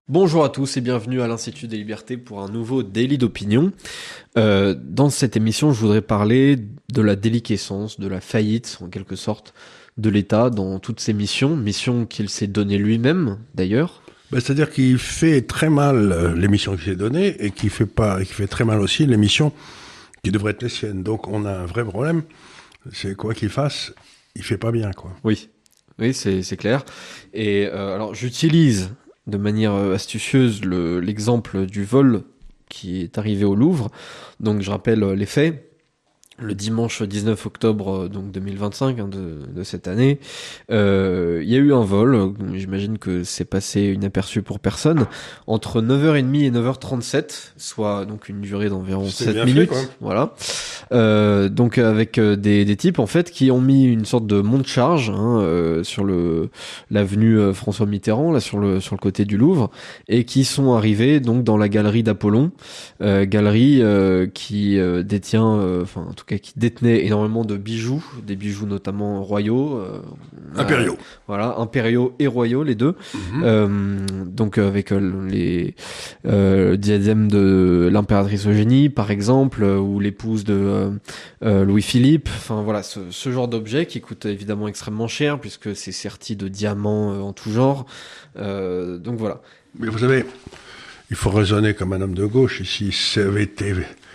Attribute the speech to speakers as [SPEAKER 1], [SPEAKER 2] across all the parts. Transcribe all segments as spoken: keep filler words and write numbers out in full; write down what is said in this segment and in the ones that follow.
[SPEAKER 1] Bonjour à tous et bienvenue à l'Institut des Libertés pour un nouveau Daily d'opinion. Euh, dans cette émission, je voudrais parler de la déliquescence, de la faillite en quelque sorte de l'État dans toutes ses missions, missions qu'il s'est données lui-même d'ailleurs.
[SPEAKER 2] Ben, c'est-à-dire qu'il fait très mal euh, les missions qu'il s'est données et qu'il fait pas, qu'il fait très mal aussi les missions qui devraient être les siennes. Donc on a un vrai problème. C'est quoi qu'il fasse, il fait pas bien, quoi.
[SPEAKER 1] Oui, oui, c'est c'est clair. Et euh, alors j'utilise de manière euh, astucieuse le, l'exemple du vol qui est arrivé au Louvre. Donc je rappelle euh, les faits. Le dimanche dix-neuf octobre euh, donc deux mille vingt-cinq hein, de, de cette année, euh, il y a eu un vol, euh, j'imagine que c'est passé inaperçu pour personne, entre neuf heures trente et neuf heures trente-sept, soit donc une durée d'environ
[SPEAKER 2] C'était
[SPEAKER 1] sept
[SPEAKER 2] bien
[SPEAKER 1] minutes,
[SPEAKER 2] fait, quoi.
[SPEAKER 1] voilà. Euh, donc avec euh, des, des types en fait qui ont mis une sorte de monte-charge hein, euh, sur le l'avenue euh, François Mitterrand, là sur le sur le côté du Louvre, et qui sont arrivés donc dans la galerie d'Apollon, euh, galerie euh, qui euh, détient, enfin euh, en tout cas qui détenait énormément de bijoux, des bijoux notamment royaux, euh,
[SPEAKER 2] Impériaux.
[SPEAKER 1] euh, voilà, impériaux et royaux les deux.
[SPEAKER 2] Mm-hmm.
[SPEAKER 1] Euh, donc avec euh, les euh, diadèmes de l'impératrice Eugénie par exemple, euh, ou l'épouse de euh, euh, Louis-Philippe. Enfin voilà, ce, ce genre d'objet qui coûte évidemment extrêmement cher puisque c'est serti de diamants euh, en tout genre. Euh, donc voilà.
[SPEAKER 2] Mais vous savez, il faut raisonner comme un homme de gauche ici. Ça avait été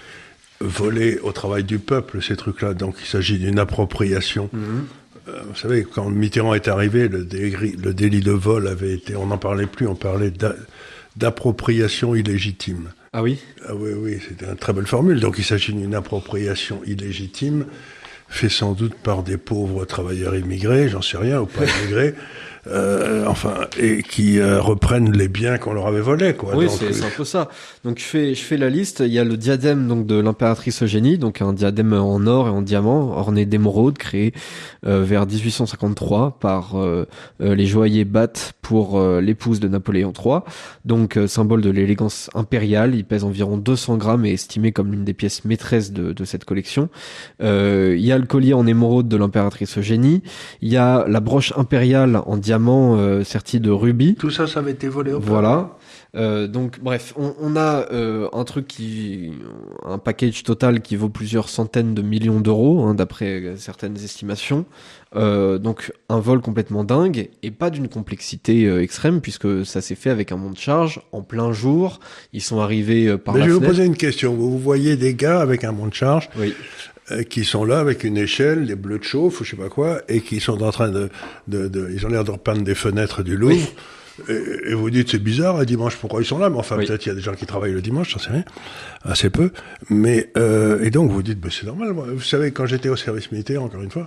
[SPEAKER 2] volé au travail du peuple, ces trucs-là. Donc il s'agit d'une appropriation.
[SPEAKER 1] Mm-hmm.
[SPEAKER 2] Euh, vous savez, quand Mitterrand est arrivé, le, dé- le délit de vol avait été, on n'en parlait plus, on parlait d'a- d'appropriation illégitime.
[SPEAKER 1] Ah oui.
[SPEAKER 2] Ah oui, oui, c'était une très belle formule. Donc il s'agit d'une appropriation illégitime, fait sans doute par des pauvres travailleurs immigrés, j'en sais rien, ou pas immigrés, euh, enfin, et qui euh, reprennent les biens qu'on leur avait volés, quoi.
[SPEAKER 1] Oui,
[SPEAKER 2] donc,
[SPEAKER 1] c'est, c'est un peu ça. Donc je fais, je fais la liste. Il y a le diadème donc de l'impératrice Eugénie, donc un diadème en or et en diamant, orné d'émeraudes, créé euh, vers dix-huit cent cinquante-trois par euh, euh, les joailliers Bath pour euh, l'épouse de Napoléon trois. Donc euh, symbole de l'élégance impériale. Il pèse environ deux cents grammes et est estimé comme l'une des pièces maîtresses de, de cette collection. Euh, il y a le collier en émeraude de l'impératrice Eugénie. Il y a la broche impériale en diamant euh, sertie de rubis.
[SPEAKER 2] tout ça, ça avait été volé au peuple.
[SPEAKER 1] Voilà. Euh, donc bref, on, on a euh, un truc qui, un package total qui vaut plusieurs centaines de millions d'euros, hein, d'après certaines estimations. Euh, donc un vol complètement dingue et pas d'une complexité euh, extrême puisque ça s'est fait avec un monte-charge en plein jour. Ils sont arrivés euh, par
[SPEAKER 2] Mais
[SPEAKER 1] la
[SPEAKER 2] je vais vous
[SPEAKER 1] fenêtre.
[SPEAKER 2] poser une question. Vous voyez des gars avec un monte-charge
[SPEAKER 1] Oui.
[SPEAKER 2] euh, qui sont là avec une échelle, des bleus de chauffe ou je sais pas quoi, et qui sont en train de, de, de ils ont l'air de repeindre des fenêtres du Louvre. Oui. Et, et vous dites c'est bizarre, le dimanche pourquoi ils sont là, mais enfin oui. Peut-être il y a des gens qui travaillent le dimanche, j'en sais rien, assez peu. Mais euh, et donc vous dites bah, c'est normal. Moi. Vous savez quand j'étais au service militaire, encore une fois,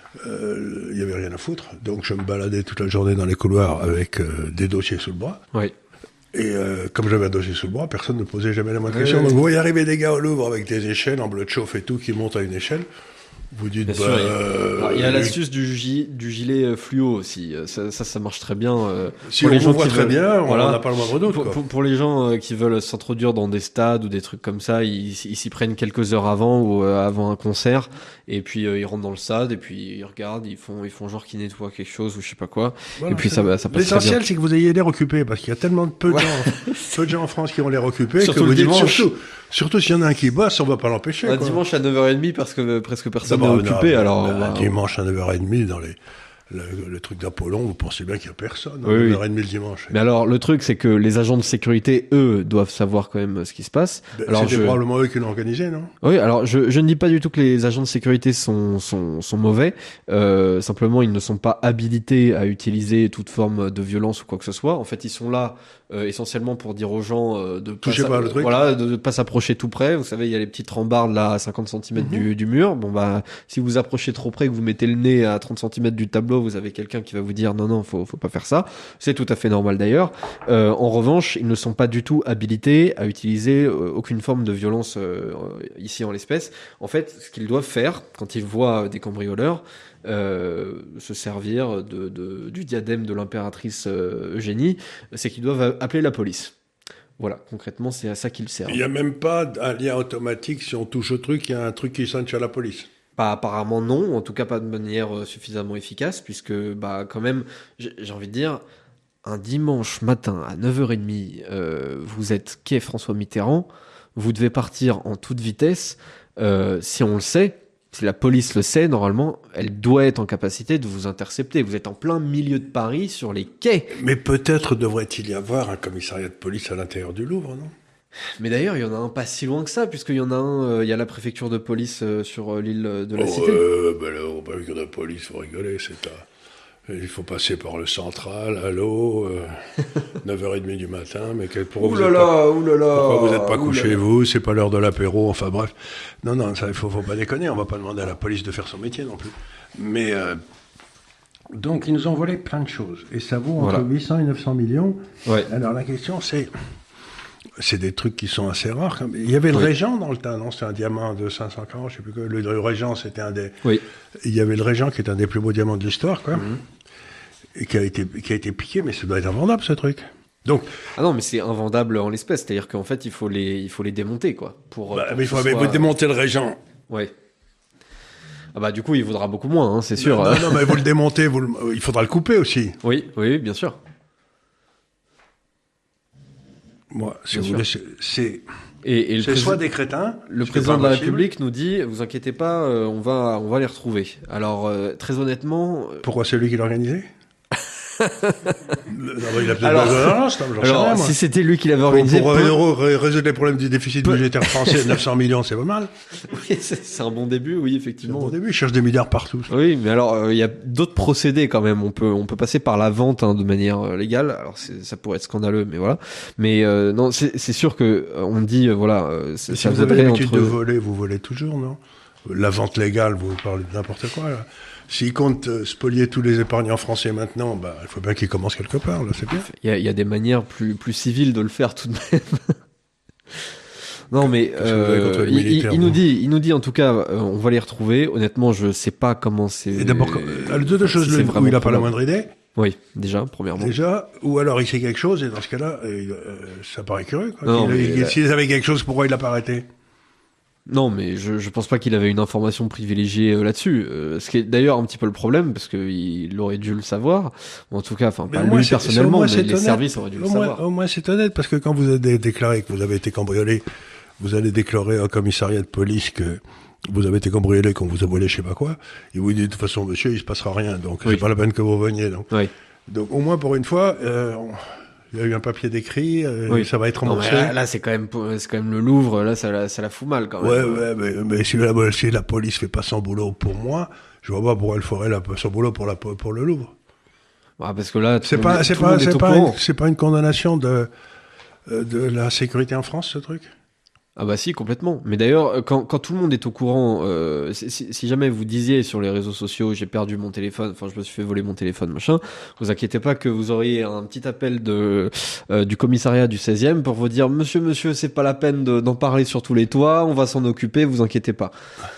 [SPEAKER 2] euh, il y avait rien à foutre, donc je me baladais toute la journée dans les couloirs avec euh, des dossiers sous le bras.
[SPEAKER 1] Oui.
[SPEAKER 2] Et euh, comme j'avais un dossier sous le bras, personne ne posait jamais la moindre question. Donc vous voyez arriver des gars au Louvre avec des échelles en bleu de chauffe et tout qui montent à une échelle. Vous dites,
[SPEAKER 1] bien
[SPEAKER 2] bah,
[SPEAKER 1] sûr, il y a,
[SPEAKER 2] euh,
[SPEAKER 1] alors, il y a l'astuce du, gi, du gilet fluo aussi. Ça, ça, ça marche très bien. Euh,
[SPEAKER 2] si
[SPEAKER 1] pour
[SPEAKER 2] on
[SPEAKER 1] les gens
[SPEAKER 2] voit
[SPEAKER 1] qui
[SPEAKER 2] très
[SPEAKER 1] veulent,
[SPEAKER 2] bien, on
[SPEAKER 1] voilà,
[SPEAKER 2] n'a pas le moindre doute.
[SPEAKER 1] Pour,
[SPEAKER 2] quoi.
[SPEAKER 1] Pour, pour les gens euh, qui veulent s'introduire dans des stades ou des trucs comme ça, ils, ils s'y prennent quelques heures avant ou euh, avant un concert, et puis euh, ils rentrent dans le stade et puis ils regardent, ils font, ils font genre qu'ils nettoient quelque chose ou je sais pas quoi.
[SPEAKER 2] Voilà,
[SPEAKER 1] et puis ça, ça passe
[SPEAKER 2] l'essentiel,
[SPEAKER 1] très bien.
[SPEAKER 2] c'est que vous ayez l'air occupé, parce qu'il y a tellement de peu de, gens, peu de gens en France qui ont l'air occupés
[SPEAKER 1] surtout
[SPEAKER 2] que vous
[SPEAKER 1] le
[SPEAKER 2] dites
[SPEAKER 1] dimanche.
[SPEAKER 2] surtout, surtout s'il y en a un qui bosse, on va pas l'empêcher.
[SPEAKER 1] Un
[SPEAKER 2] quoi.
[SPEAKER 1] dimanche à neuf heures trente parce que euh, presque personne n'est
[SPEAKER 2] bah,
[SPEAKER 1] occupé.
[SPEAKER 2] Non,
[SPEAKER 1] alors
[SPEAKER 2] bah,
[SPEAKER 1] bah,
[SPEAKER 2] un dimanche à neuf heures trente dans les Le, le truc d'Apollon, vous pensez bien qu'il n'y a personne,
[SPEAKER 1] oui,
[SPEAKER 2] hein,
[SPEAKER 1] oui.
[SPEAKER 2] neuf heures trente le dimanche.
[SPEAKER 1] Mais alors, le truc, c'est que les agents de sécurité, eux, doivent savoir quand même ce qui se passe.
[SPEAKER 2] Ben,
[SPEAKER 1] alors,
[SPEAKER 2] c'était
[SPEAKER 1] je...
[SPEAKER 2] probablement eux qui l'ont organisé, non?
[SPEAKER 1] Oui, alors je, je ne dis pas du tout que les agents de sécurité sont, sont, sont mauvais. Euh, simplement, ils ne sont pas habilités à utiliser toute forme de violence ou quoi que ce soit. En fait, ils sont là euh, essentiellement pour dire aux gens euh, de
[SPEAKER 2] toucher pas le truc.
[SPEAKER 1] Voilà, de ne pas s'approcher tout près. Vous savez, il y a les petites rambardes là à cinquante centimètres mm-hmm. du, du mur. Bon bah, si vous approchez trop près, que vous mettez le nez à trente centimètres du tableau, vous avez quelqu'un qui va vous dire non non, faut faut pas faire ça. C'est tout à fait normal d'ailleurs. Euh, en revanche, ils ne sont pas du tout habilités à utiliser euh, aucune forme de violence euh, ici en l'espèce. En fait, ce qu'ils doivent faire quand ils voient des cambrioleurs, euh, se servir de, de du diadème de l'impératrice euh, Eugénie, c'est qu'ils doivent appeler la police. Voilà, concrètement, c'est à ça qu'ils servent.
[SPEAKER 2] Il n'y a même pas un lien automatique, si on touche au truc, il y a un truc qui sonne chez la police.
[SPEAKER 1] Bah, apparemment non, en tout cas pas de manière suffisamment efficace, puisque bah quand même, j'ai, j'ai envie de dire, un dimanche matin à neuf heures trente, euh, vous êtes quai François Mitterrand, vous devez partir en toute vitesse, euh, si on le sait, si la police le sait, normalement, elle doit être en capacité de vous intercepter. Vous êtes en plein milieu de Paris, sur les quais.
[SPEAKER 2] Mais peut-être devrait-il y avoir un commissariat de police à l'intérieur du Louvre, non ?
[SPEAKER 1] Mais d'ailleurs, il y en a un pas si loin que ça, puisqu'il y en a un, euh, il y a la préfecture de police euh, sur euh, l'île de la
[SPEAKER 2] oh,
[SPEAKER 1] Cité.
[SPEAKER 2] Euh, ben là, la préfecture de police, faut rigoler, c'est à... Il faut passer par le central, allô, euh, neuf heures trente du matin, mais quel, pourquoi, vous êtes pas, pourquoi vous n'êtes pas couché, vous, c'est pas l'heure de l'apéro, enfin bref. Non, non, ça, il faut, faut pas déconner, on va pas demander à la police de faire son métier non plus. Mais, euh, donc, ils nous ont volé plein de choses, et ça vaut entre voilà. huit cents et neuf cents millions. Ouais. Alors, la question, c'est, c'est des trucs qui sont assez rares. Il y avait le oui. Régent dans le temps, non? C'était un diamant de cinq cent quarante, je sais plus quoi. Le Régent, c'était un des... Oui. Il y avait le Régent qui est un des plus beaux diamants de l'histoire, quoi. Mm-hmm. Et qui a été qui a été piqué, mais ça doit être invendable ce truc. Donc
[SPEAKER 1] ah non, mais c'est invendable en l'espèce, c'est-à-dire qu'en fait il faut les il faut les démonter quoi pour.
[SPEAKER 2] Bah,
[SPEAKER 1] pour
[SPEAKER 2] mais il faut soit... démonter le Régent.
[SPEAKER 1] Ouais. Ah bah du coup il vaudra beaucoup moins, hein, c'est sûr.
[SPEAKER 2] Non, non, non mais vous le démontez, vous le... il faudra le couper aussi.
[SPEAKER 1] Oui, oui, bien sûr.
[SPEAKER 2] Moi, si bien vous sûr. voulez, c'est.
[SPEAKER 1] Et, et le
[SPEAKER 2] c'est
[SPEAKER 1] président,
[SPEAKER 2] soit des crétins.
[SPEAKER 1] Le président de la République nous dit, vous inquiétez pas, euh, on va on va les retrouver. Alors euh, très honnêtement.
[SPEAKER 2] Pourquoi c'est lui qui l'a organisé? non, il a peut-être
[SPEAKER 1] alors,
[SPEAKER 2] pas de
[SPEAKER 1] alors rien, si c'était lui qui l'avait organisé
[SPEAKER 2] pour, pour peu... résoudre les problèmes du déficit peu... budgétaire français, neuf cents millions, c'est pas mal.
[SPEAKER 1] Oui, c'est, c'est un bon début, oui, effectivement.
[SPEAKER 2] C'est un bon début, il cherche des milliards partout.
[SPEAKER 1] Oui, mais alors il euh, y a d'autres procédés quand même. On peut on peut passer par la vente hein, de manière euh, légale. Alors c'est, ça pourrait être scandaleux, mais voilà. Mais euh, non, c'est, c'est sûr que euh, on dit euh, voilà. Euh,
[SPEAKER 2] si ça vous avez l'habitude entre... de voler, vous volez toujours, non? La vente légale, vous parlez de n'importe quoi là. S'il compte euh, spolier tous les épargnants français maintenant, bah, il faut bien qu'il commence quelque part, là, c'est bien.
[SPEAKER 1] Il y a, il y a des manières plus, plus civiles de le faire tout de même. Non, mais euh, il, il, il nous dit, il nous dit en tout cas, euh, on va les retrouver. Honnêtement, je sais pas comment c'est.
[SPEAKER 2] Et d'abord, euh, deux, deux choses, le, où il a pas la moindre idée.
[SPEAKER 1] Oui, déjà, premièrement.
[SPEAKER 2] Déjà, ou alors il sait quelque chose, et dans ce cas-là, euh, ça paraît curieux, quoi. Non, il, il, s'ils avaient quelque chose, pourquoi il l'a pas arrêté?
[SPEAKER 1] Non, mais je, je pense pas qu'il avait une information privilégiée euh, là-dessus. Euh, ce qui est d'ailleurs un petit peu le problème, parce qu'il aurait dû le savoir. Ou en tout cas, enfin, pas lui c'est, personnellement, c'est, mais les honnête. services auraient dû
[SPEAKER 2] au
[SPEAKER 1] le
[SPEAKER 2] moins,
[SPEAKER 1] savoir.
[SPEAKER 2] Au moins, c'est honnête, parce que quand vous avez déclaré que vous avez été cambriolé, vous allez déclarer au commissariat de police que vous avez été cambriolé, qu'on vous a volé je sais pas quoi. Il vous dit, de toute façon, monsieur, il se passera rien, donc oui. c'est pas la peine que vous veniez. Donc, oui. donc au moins, pour une fois, euh, on... il y a eu un papier d'écrit, euh, oui. ça va être remboursé.
[SPEAKER 1] Non, là, là, c'est quand même, c'est quand même le Louvre, là, ça, ça la fout mal, quand même.
[SPEAKER 2] Ouais, ouais, mais, mais si la, si la police fait pas son boulot pour moi, je vois pas pourquoi elle ferait la, son boulot pour la, pour le Louvre.
[SPEAKER 1] Ah, parce que là,
[SPEAKER 2] c'est pas, c'est pas, c'est pas, une, c'est pas une condamnation de, de la sécurité en France, ce truc?
[SPEAKER 1] Ah bah si, complètement. Mais d'ailleurs, quand, quand tout le monde est au courant, euh, si, si jamais vous disiez sur les réseaux sociaux, j'ai perdu mon téléphone, enfin je me suis fait voler mon téléphone, machin, vous inquiétez pas que vous auriez un petit appel de euh, du commissariat du seizième pour vous dire, monsieur, monsieur, c'est pas la peine de, d'en parler sur tous les toits, on va s'en occuper, vous inquiétez pas.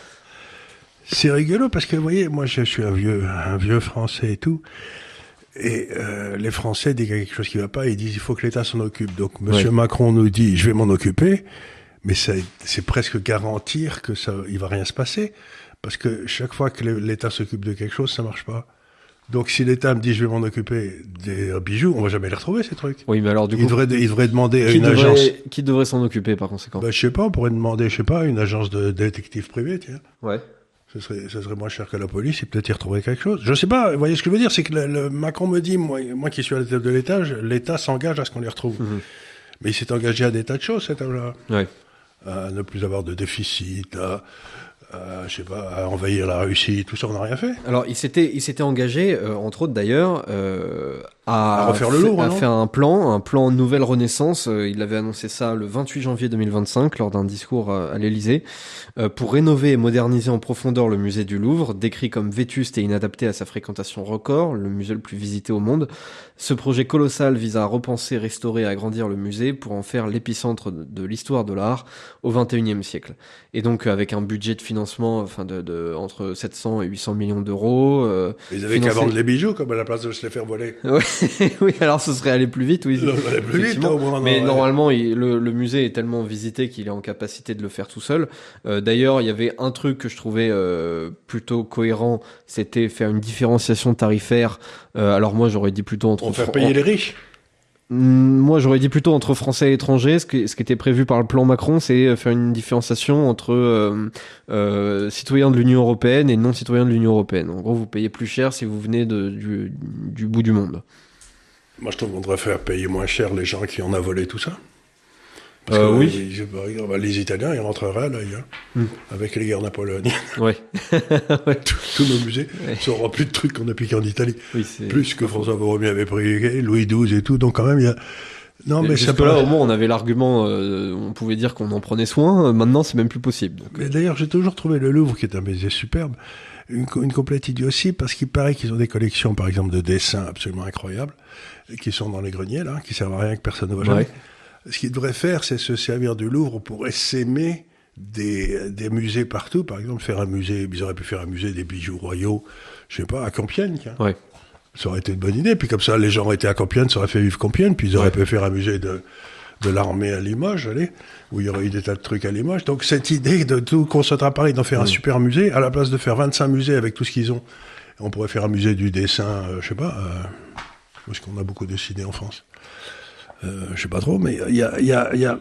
[SPEAKER 2] C'est rigolo parce que vous voyez, moi je suis un vieux, un vieux Français et tout. Et euh, les Français, dès qu'il y a quelque chose qui va pas, ils disent il faut que l'État s'en occupe. Donc monsieur ouais. Macron nous dit je vais m'en occuper. Mais ça, c'est presque garantir que ça, il va rien se passer, parce que chaque fois que l'État s'occupe de quelque chose, ça marche pas. Donc si l'État me dit je vais m'en occuper des bijoux, on va jamais les retrouver ces trucs.
[SPEAKER 1] Oui, mais alors du coup,
[SPEAKER 2] il devrait, il devrait demander à une
[SPEAKER 1] devrait,
[SPEAKER 2] agence.
[SPEAKER 1] Qui devrait s'en occuper par conséquent?
[SPEAKER 2] Ben je sais pas, on pourrait demander, je sais pas, une agence de détective privé, tiens.
[SPEAKER 1] Ouais.
[SPEAKER 2] Ce serait, ce serait moins cher que la police, et peut-être y retrouver quelque chose. Je sais pas. Vous voyez ce que je veux dire, c'est que le, le Macron me dit, moi, moi qui suis à la tête de l'État, l'État s'engage à ce qu'on les retrouve. Mmh. Mais il s'est engagé à des tas de choses, cet homme-là.
[SPEAKER 1] Ouais.
[SPEAKER 2] À ne plus avoir de déficit, à, à, je sais pas, à envahir la Russie, tout ça, on n'a rien fait.
[SPEAKER 1] Alors, il s'était, il s'était engagé, euh, entre autres d'ailleurs, euh, à,
[SPEAKER 2] à refaire le Louvre,
[SPEAKER 1] à
[SPEAKER 2] non
[SPEAKER 1] faire un plan, un plan Nouvelle Renaissance. Euh, il avait annoncé ça le vingt-huit janvier deux mille vingt-cinq lors d'un discours à, à l'Élysée, euh, pour rénover et moderniser en profondeur le musée du Louvre, décrit comme vétuste et inadapté à sa fréquentation record, le musée le plus visité au monde. Ce projet colossal vise à repenser, restaurer et agrandir le musée pour en faire l'épicentre de, de l'histoire de l'art au vingt et unième siècle. Et donc avec un budget de financement, enfin de, de entre sept cents et huit cents millions d'euros. Euh,
[SPEAKER 2] Ils avaient financé... qu'à vendre les bijoux comme à la place de se les faire voler.
[SPEAKER 1] Ouais. Oui, alors ce serait aller plus vite, oui.
[SPEAKER 2] Ça serait aller plus vite, au moins,
[SPEAKER 1] mais
[SPEAKER 2] non,
[SPEAKER 1] normalement, ouais. il, le, le musée est tellement visité qu'il est en capacité de le faire tout seul. Euh, d'ailleurs, il y avait un truc que je trouvais euh, plutôt cohérent, c'était faire une différenciation tarifaire. Euh, alors moi, j'aurais dit plutôt entre...
[SPEAKER 2] Pour faire payer les riches.
[SPEAKER 1] Moi, j'aurais dit plutôt entre Français et étrangers. Ce qui, ce qui était prévu par le plan Macron, c'est faire une différenciation entre euh, euh, citoyens de l'Union européenne et non-citoyens de l'Union européenne. En gros, vous payez plus cher si vous venez de, du, du bout du monde.
[SPEAKER 2] Moi, je trouve qu'on devrait faire payer moins cher les gens qui en ont volé tout ça. Parce
[SPEAKER 1] euh,
[SPEAKER 2] que,
[SPEAKER 1] oui.
[SPEAKER 2] Je, je, les Italiens, ils rentreraient là, hein, mm. avec les guerres napoléoniennes.
[SPEAKER 1] Ouais.
[SPEAKER 2] ouais. Tous, tous nos musées ouais. sont remplis de trucs qu'on a piqués en Italie. Oui, plus que François Borromée avait pris, Louis douze et tout. Donc quand même, il y a...
[SPEAKER 1] Non, mais jusque là, au moins, on avait l'argument, euh, on pouvait dire qu'on en prenait soin. Maintenant, c'est même plus possible. Donc.
[SPEAKER 2] Mais d'ailleurs, j'ai toujours trouvé le Louvre, qui est un musée superbe, une, une complète idiotie, parce qu'il paraît qu'ils ont des collections, par exemple, de dessins absolument incroyables, qui sont dans les greniers, là, qui servent à rien, que personne ne voit jamais. Ouais. Ce qu'ils devraient faire, c'est se servir du Louvre pour essaimer des, des musées partout. Par exemple, faire un musée, ils auraient pu faire un musée des bijoux royaux, je sais pas, à Compiègne. Hein. Ouais. Ça aurait été une bonne idée. Puis comme ça, les gens auraient été à Compiègne, ça aurait fait vivre Compiègne. Puis ils auraient ouais. pu faire un musée de, de l'armée à Limoges, allez, où il y aurait eu des tas de trucs à Limoges. Donc cette idée de tout concentrer à Paris, d'en faire mmh. un super musée, à la place de faire vingt-cinq musées avec tout ce qu'ils ont, on pourrait faire un musée du dessin, euh, je sais pas, euh, parce qu'on a beaucoup dessiné en France. Euh, je sais pas trop, mais il y a, il y a, il y a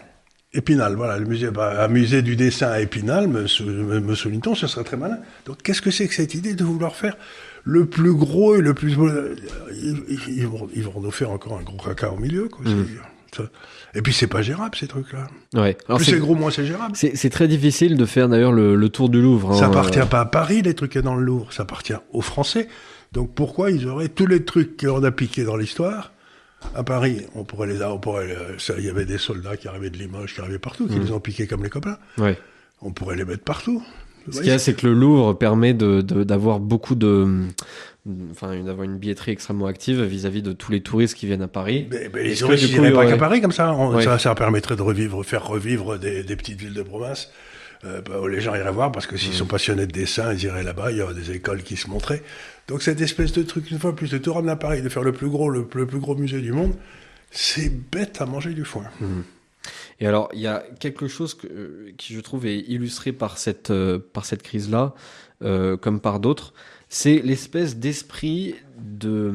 [SPEAKER 2] Épinal, voilà, le musée, bah, un musée du dessin à Épinal, me, me, me souligne-t-on, ce serait très malin. Donc, qu'est-ce que c'est que cette idée de vouloir faire le plus gros et le plus, ils, ils, vont, ils vont nous faire encore un gros caca au milieu, quoi. Mmh. Ça. Et puis c'est pas gérable ces trucs-là.
[SPEAKER 1] Ouais. Alors
[SPEAKER 2] plus c'est, c'est gros, moins c'est gérable.
[SPEAKER 1] C'est, c'est très difficile de faire d'ailleurs le, le tour du Louvre. Hein.
[SPEAKER 2] Ça appartient pas à Paris les trucs dans le Louvre, ça appartient aux Français. Donc pourquoi ils auraient tous les trucs qu'on a piqués dans l'histoire? À Paris, on pourrait les, on pourrait, ça, il y avait des soldats qui arrivaient de Limoges, qui arrivaient partout, qui mmh. les ont piqués comme les copains. Ouais. On pourrait les mettre partout.
[SPEAKER 1] Ce qu'il y a, c'est que le Louvre permet de, de, d'avoir beaucoup de, enfin, d'avoir une billetterie extrêmement active vis-à-vis de tous les touristes qui viennent à Paris.
[SPEAKER 2] Mais, mais ils n'iraient pas qu'à Paris comme ça. On, ouais. ça. Ça permettrait de revivre, faire revivre des, des petites villes de province. Euh, bah, les gens iraient voir parce que s'ils mmh. sont passionnés de dessin, ils iraient là-bas. Il y aurait des écoles qui se montraient. Donc cette espèce de truc, une fois plus, de tout ramener à Paris, de faire le plus gros, le, le plus gros musée du monde, c'est bête à manger du foin.
[SPEAKER 1] Mmh. Et alors, il y a quelque chose que, euh, qui, je trouve, est illustré par cette, euh, par cette crise-là, euh, comme par d'autres, c'est l'espèce d'esprit de,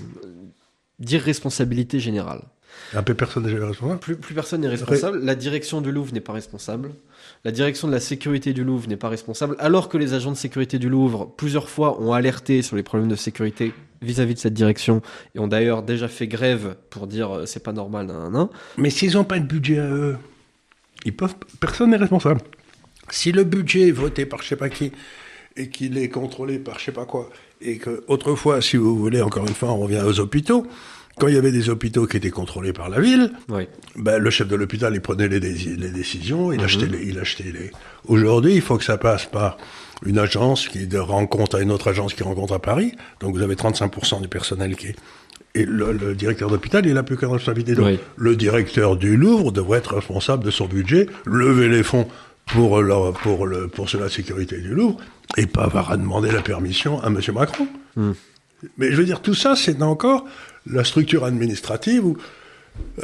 [SPEAKER 1] d'irresponsabilité générale.
[SPEAKER 2] Un peu personne n'est responsable.
[SPEAKER 1] Plus, plus personne n'est responsable. La direction du Louvre n'est pas responsable. La direction de la sécurité du Louvre n'est pas responsable. Alors que les agents de sécurité du Louvre, plusieurs fois, ont alerté sur les problèmes de sécurité vis-à-vis de cette direction et ont d'ailleurs déjà fait grève pour dire euh, c'est pas normal, nan, nan.
[SPEAKER 2] Mais s'ils n'ont pas de budget à eux, ils peuvent, personne n'est responsable. Si le budget est voté par je sais pas qui et qu'il est contrôlé par je sais pas quoi, et que autrefois, si vous voulez, encore une fois, on revient aux hôpitaux. Quand il y avait des hôpitaux qui étaient contrôlés par la ville, oui. ben, le chef de l'hôpital, il prenait les, dé- les décisions, il, mm-hmm. achetait les, il achetait les... Aujourd'hui, il faut que ça passe par une agence qui rencontre à une autre agence qui rencontre à Paris. Donc, vous avez trente-cinq pour cent du personnel qui est... Et le, le directeur d'hôpital, il n'a plus qu'une responsabilité. Donc, oui. le directeur du Louvre devrait être responsable de son budget, lever les fonds pour, leur, pour, le, pour la sécurité du Louvre, et pas avoir à demander la permission à M. Macron. Mm. Mais je veux dire, tout ça, c'est encore... la structure administrative ou euh,